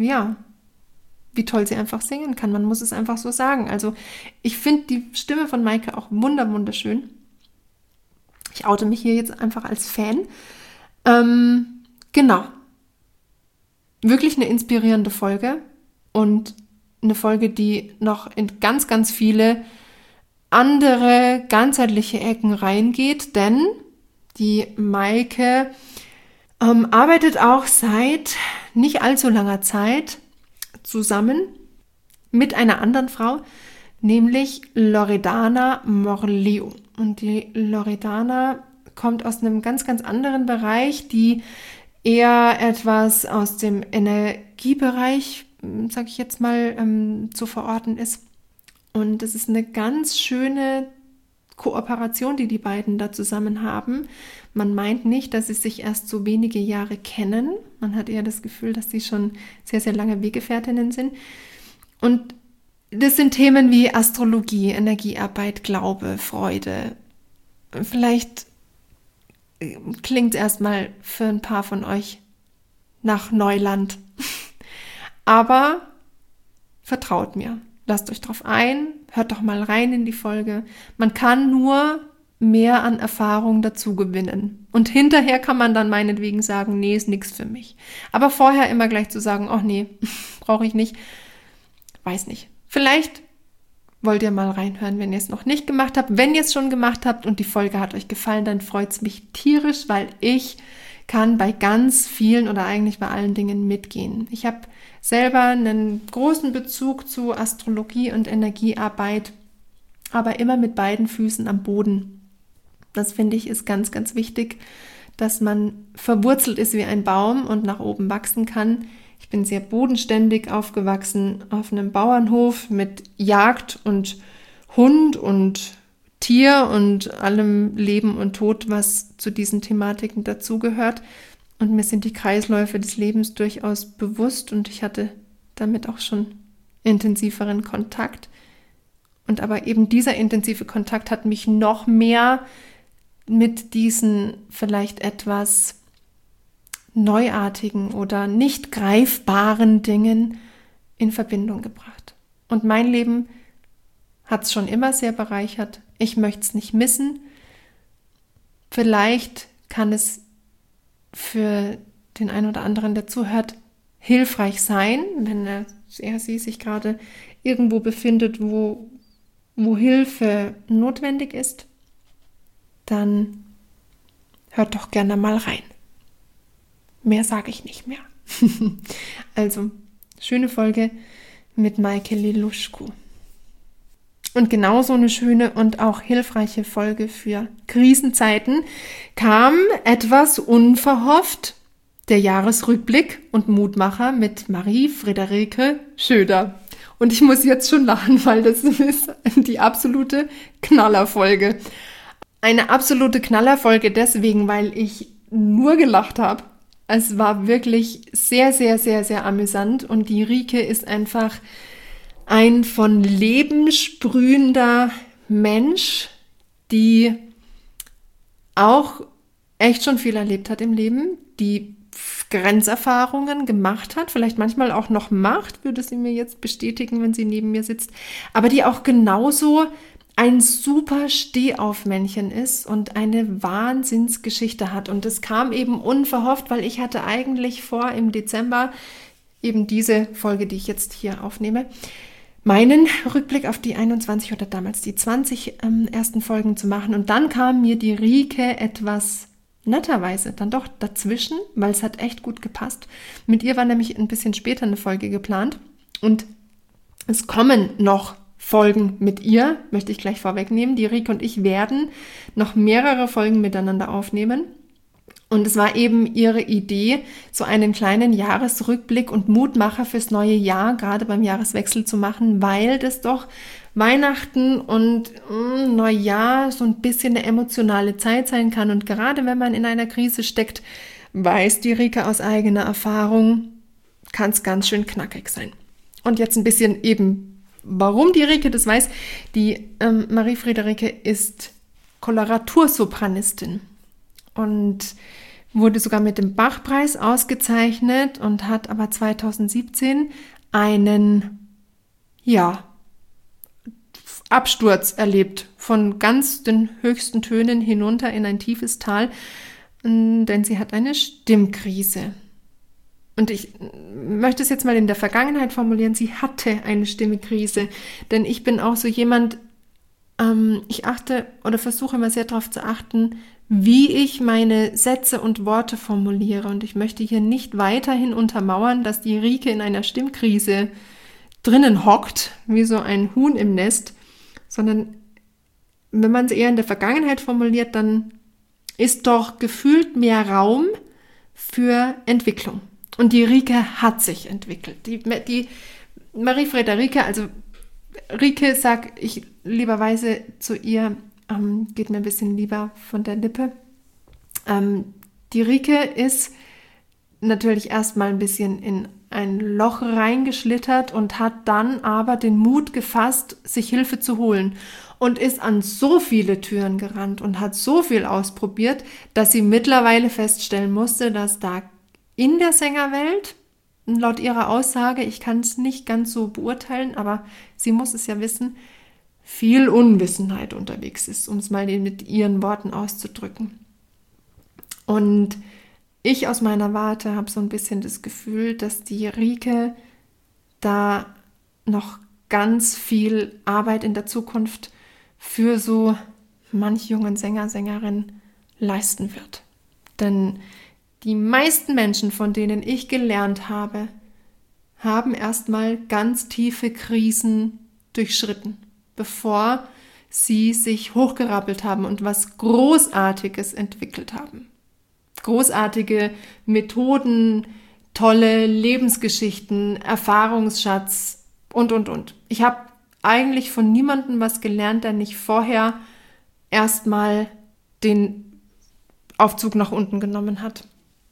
toll sie einfach singen kann. Man muss es einfach so sagen. Also ich finde die Stimme von Maike auch wunderschön. Ich oute mich hier jetzt einfach als Fan. Genau. Wirklich eine inspirierende Folge und eine Folge, die noch in ganz, ganz viele andere ganzheitliche Ecken reingeht, denn die Maike arbeitet auch seit nicht allzu langer Zeit zusammen mit einer anderen Frau, nämlich Loredana Morleo. Und die Loredana kommt aus einem ganz, ganz anderen Bereich, die eher etwas aus dem Energiebereich, sage ich jetzt mal, zu verorten ist. Und es ist eine ganz schöne Kooperation, die beiden da zusammen haben. Man meint nicht, dass sie sich erst so wenige Jahre kennen. Man hat eher das Gefühl, dass sie schon sehr, sehr lange Weggefährtinnen sind. Und das sind Themen wie Astrologie, Energiearbeit, Glaube, Freude. Vielleicht klingt es erstmal für ein paar von euch nach Neuland. Aber vertraut mir. Lasst euch drauf ein, hört doch mal rein in die Folge. Man kann nur mehr an Erfahrung dazu gewinnen. Und hinterher kann man dann meinetwegen sagen, nee, ist nichts für mich. Aber vorher immer gleich zu sagen, ach nee, brauche ich nicht, weiß nicht. Vielleicht wollt ihr mal reinhören, wenn ihr es noch nicht gemacht habt. Wenn ihr es schon gemacht habt und die Folge hat euch gefallen, dann freut es mich tierisch, weil ich kann bei ganz vielen oder eigentlich bei allen Dingen mitgehen. Ich habe selber einen großen Bezug zu Astrologie und Energiearbeit, aber immer mit beiden Füßen am Boden. Das finde ich ist ganz, ganz wichtig, dass man verwurzelt ist wie ein Baum und nach oben wachsen kann. Ich bin sehr bodenständig aufgewachsen auf einem Bauernhof mit Jagd und Hund und Tier und allem Leben und Tod, was zu diesen Thematiken dazugehört. Und mir sind die Kreisläufe des Lebens durchaus bewusst und ich hatte damit auch schon intensiveren Kontakt. Und aber eben dieser intensive Kontakt hat mich noch mehr mit diesen vielleicht etwas neuartigen oder nicht greifbaren Dingen in Verbindung gebracht. Und mein Leben hat es schon immer sehr bereichert. Ich möchte es nicht missen. Vielleicht kann es für den einen oder anderen, der zuhört, hilfreich sein, wenn sie sich gerade irgendwo befindet, wo Hilfe notwendig ist. Dann hört doch gerne mal rein. Mehr sage ich nicht mehr. Also, schöne Folge mit Maike Leluschko. Und genauso eine schöne und auch hilfreiche Folge für Krisenzeiten kam etwas unverhofft, der Jahresrückblick und Mutmacher mit Marie-Friederike Schöder. Und ich muss jetzt schon lachen, weil das ist die absolute Knallerfolge. Eine absolute Knallerfolge deswegen, weil ich nur gelacht habe. Es war wirklich sehr, sehr, sehr, sehr amüsant und die Rike ist einfach ein von Leben sprühender Mensch, die auch echt schon viel erlebt hat im Leben, die Grenzerfahrungen gemacht hat, vielleicht manchmal auch noch macht, würde sie mir jetzt bestätigen, wenn sie neben mir sitzt, aber die auch genauso ein super Stehaufmännchen ist und eine Wahnsinnsgeschichte hat. Und es kam eben unverhofft, weil ich hatte eigentlich vor, im Dezember eben diese Folge, die ich jetzt hier aufnehme, meinen Rückblick auf die 21 oder damals die 20 ersten Folgen zu machen. Und dann kam mir die Rike etwas netterweise dann doch dazwischen, weil es hat echt gut gepasst. Mit ihr war nämlich ein bisschen später eine Folge geplant und es kommen noch Folgen mit ihr, möchte ich gleich vorwegnehmen. Die Rike und ich werden noch mehrere Folgen miteinander aufnehmen. Und es war eben ihre Idee, so einen kleinen Jahresrückblick und Mutmacher fürs neue Jahr, gerade beim Jahreswechsel zu machen, weil das doch Weihnachten und Neujahr so ein bisschen eine emotionale Zeit sein kann. Und gerade wenn man in einer Krise steckt, weiß die Rike aus eigener Erfahrung, kann es ganz schön knackig sein. Und jetzt ein bisschen eben, warum die Rike das weiß. Die Marie-Friederike ist Koloratursopranistin und wurde sogar mit dem Bach-Preis ausgezeichnet und hat aber 2017 einen, Absturz erlebt, von ganz den höchsten Tönen hinunter in ein tiefes Tal, denn sie hat eine Stimmkrise. Und ich möchte es jetzt mal in der Vergangenheit formulieren, sie hatte eine Stimmkrise, denn ich bin auch so jemand, ich achte oder versuche immer sehr darauf zu achten, wie ich meine Sätze und Worte formuliere. Und ich möchte hier nicht weiterhin untermauern, dass die Rike in einer Stimmkrise drinnen hockt, wie so ein Huhn im Nest, sondern wenn man es eher in der Vergangenheit formuliert, dann ist doch gefühlt mehr Raum für Entwicklung. Und die Rike hat sich entwickelt. Die Marie-Friederike, also Rike, sag ich lieberweise zu ihr, geht mir ein bisschen lieber von der Lippe. Die Rike ist natürlich erstmal ein bisschen in ein Loch reingeschlittert und hat dann aber den Mut gefasst, sich Hilfe zu holen und ist an so viele Türen gerannt und hat so viel ausprobiert, dass sie mittlerweile feststellen musste, dass da in der Sängerwelt, laut ihrer Aussage, ich kann es nicht ganz so beurteilen, aber sie muss es ja wissen, viel Unwissenheit unterwegs ist, um es mal mit ihren Worten auszudrücken. Und ich aus meiner Warte habe so ein bisschen das Gefühl, dass die Rike da noch ganz viel Arbeit in der Zukunft für so manch jungen Sänger, Sängerin leisten wird. Denn die meisten Menschen, von denen ich gelernt habe, haben erstmal ganz tiefe Krisen durchschritten, bevor sie sich hochgerappelt haben und was Großartiges entwickelt haben. Großartige Methoden, tolle Lebensgeschichten, Erfahrungsschatz und. Ich habe eigentlich von niemandem was gelernt, der nicht vorher erstmal den Aufzug nach unten genommen hat.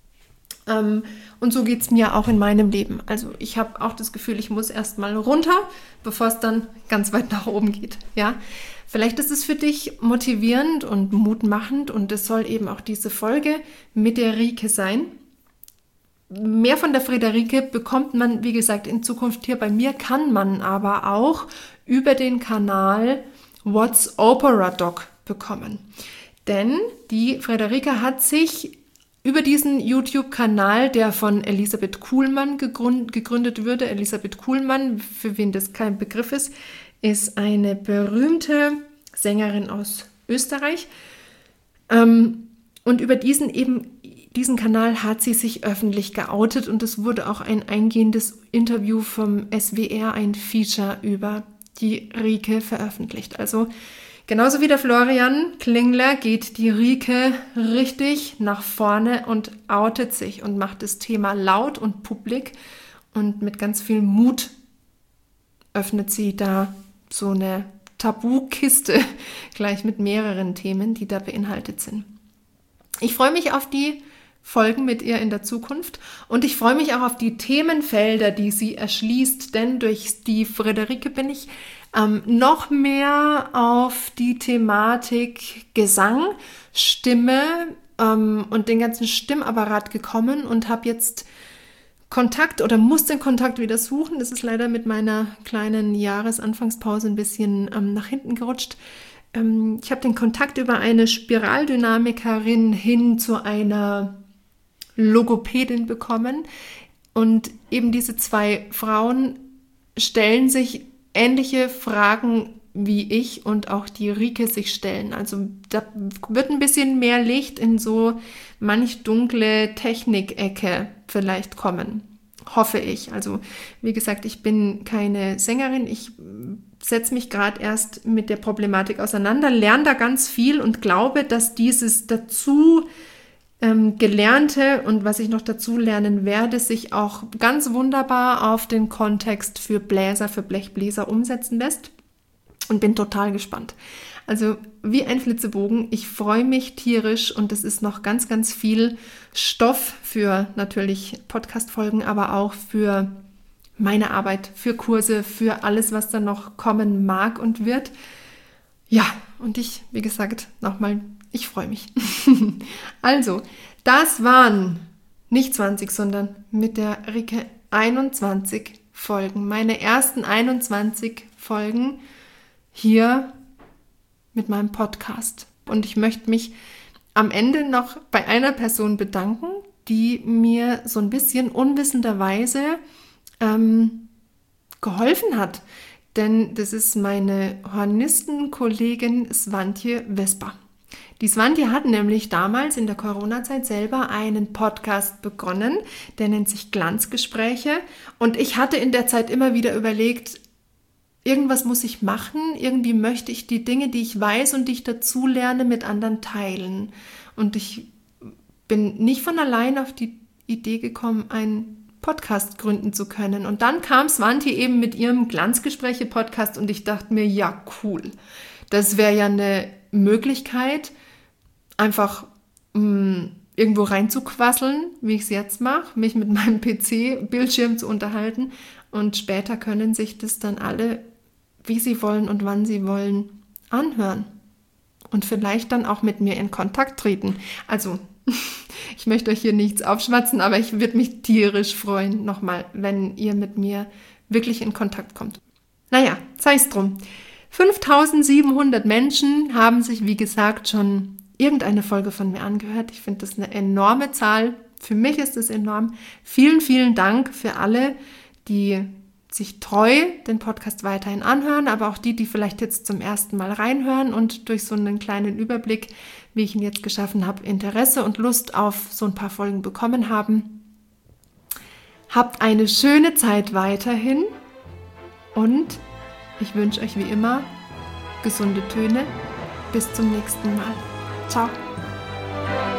Und so geht es mir auch in meinem Leben. Also ich habe auch das Gefühl, ich muss erstmal runter, bevor es dann ganz weit nach oben geht. Ja? Vielleicht ist es für dich motivierend und mutmachend und es soll eben auch diese Folge mit der Rike sein. Mehr von der Friederike bekommt man, wie gesagt, in Zukunft hier bei mir, kann man aber auch über den Kanal What's Opera Doc bekommen. Denn die Friederike hat sich über diesen YouTube-Kanal, der von Elisabeth Kuhlmann gegründet wurde. Elisabeth Kuhlmann, für wen das kein Begriff ist eine berühmte Sängerin aus Österreich. Und über diesen diesen Kanal hat sie sich öffentlich geoutet und es wurde auch ein eingehendes Interview vom SWR, ein Feature über die Rike veröffentlicht. Also genauso wie der Florian Klingler geht die Rike richtig nach vorne und outet sich und macht das Thema laut und publik und mit ganz viel Mut öffnet sie da so eine Tabukiste gleich mit mehreren Themen, die da beinhaltet sind. Ich freue mich auf die Folgen mit ihr in der Zukunft und ich freue mich auch auf die Themenfelder, die sie erschließt, denn durch die Friederike bin ich noch mehr auf die Thematik Gesang, Stimme und den ganzen Stimmapparat gekommen und habe jetzt Kontakt oder muss den Kontakt wieder suchen. Das ist leider mit meiner kleinen Jahresanfangspause ein bisschen nach hinten gerutscht. Ich habe den Kontakt über eine Spiraldynamikerin hin zu einer Logopädin bekommen. Und eben diese zwei Frauen stellen sich ähnliche Fragen wie ich und auch die Rike sich stellen. Also da wird ein bisschen mehr Licht in so manch dunkle Technikecke vielleicht kommen, hoffe ich. Also wie gesagt, ich bin keine Sängerin, ich setze mich gerade erst mit der Problematik auseinander, lerne da ganz viel und glaube, dass dieses dazu Gelernte und was ich noch dazu lernen werde, sich auch ganz wunderbar auf den Kontext für Bläser, für Blechbläser umsetzen lässt. Und bin total gespannt. Also wie ein Flitzebogen. Ich freue mich tierisch und es ist noch ganz, ganz viel Stoff für natürlich Podcast-Folgen, aber auch für meine Arbeit, für Kurse, für alles, was da noch kommen mag und wird. Ja, und ich, wie gesagt, nochmal, ich freue mich. Also, das waren nicht 20, sondern mit der Rike 21 Folgen. Meine ersten 21 Folgen hier mit meinem Podcast. Und ich möchte mich am Ende noch bei einer Person bedanken, die mir so ein bisschen unwissenderweise geholfen hat. Denn das ist meine Hornistenkollegin Svantje Vesper. Die Svantje hat nämlich damals in der Corona-Zeit selber einen Podcast begonnen, der nennt sich Glanzgespräche. Und ich hatte in der Zeit immer wieder überlegt, irgendwas muss ich machen, irgendwie möchte ich die Dinge, die ich weiß und die ich dazu lerne, mit anderen teilen. Und ich bin nicht von allein auf die Idee gekommen, einen Podcast gründen zu können. Und dann kam Svantje eben mit ihrem Glanzgespräche-Podcast und ich dachte mir, ja cool, das wäre ja eine Möglichkeit, einfach irgendwo reinzuquasseln, wie ich es jetzt mache, mich mit meinem PC-Bildschirm zu unterhalten und später können sich das dann alle, wie sie wollen und wann sie wollen, anhören und vielleicht dann auch mit mir in Kontakt treten. Also, ich möchte euch hier nichts aufschwatzen, aber ich würde mich tierisch freuen, nochmal, wenn ihr mit mir wirklich in Kontakt kommt. Naja, sei es drum. 5.700 Menschen haben sich, wie gesagt, schon irgendeine Folge von mir angehört. Ich finde das eine enorme Zahl. Für mich ist es enorm. Vielen, vielen Dank für alle, die sich treu den Podcast weiterhin anhören, aber auch die vielleicht jetzt zum ersten Mal reinhören und durch so einen kleinen Überblick, wie ich ihn jetzt geschaffen habe, Interesse und Lust auf so ein paar Folgen bekommen haben. Habt eine schöne Zeit weiterhin und ich wünsche euch wie immer gesunde Töne. Bis zum nächsten Mal. Ciao.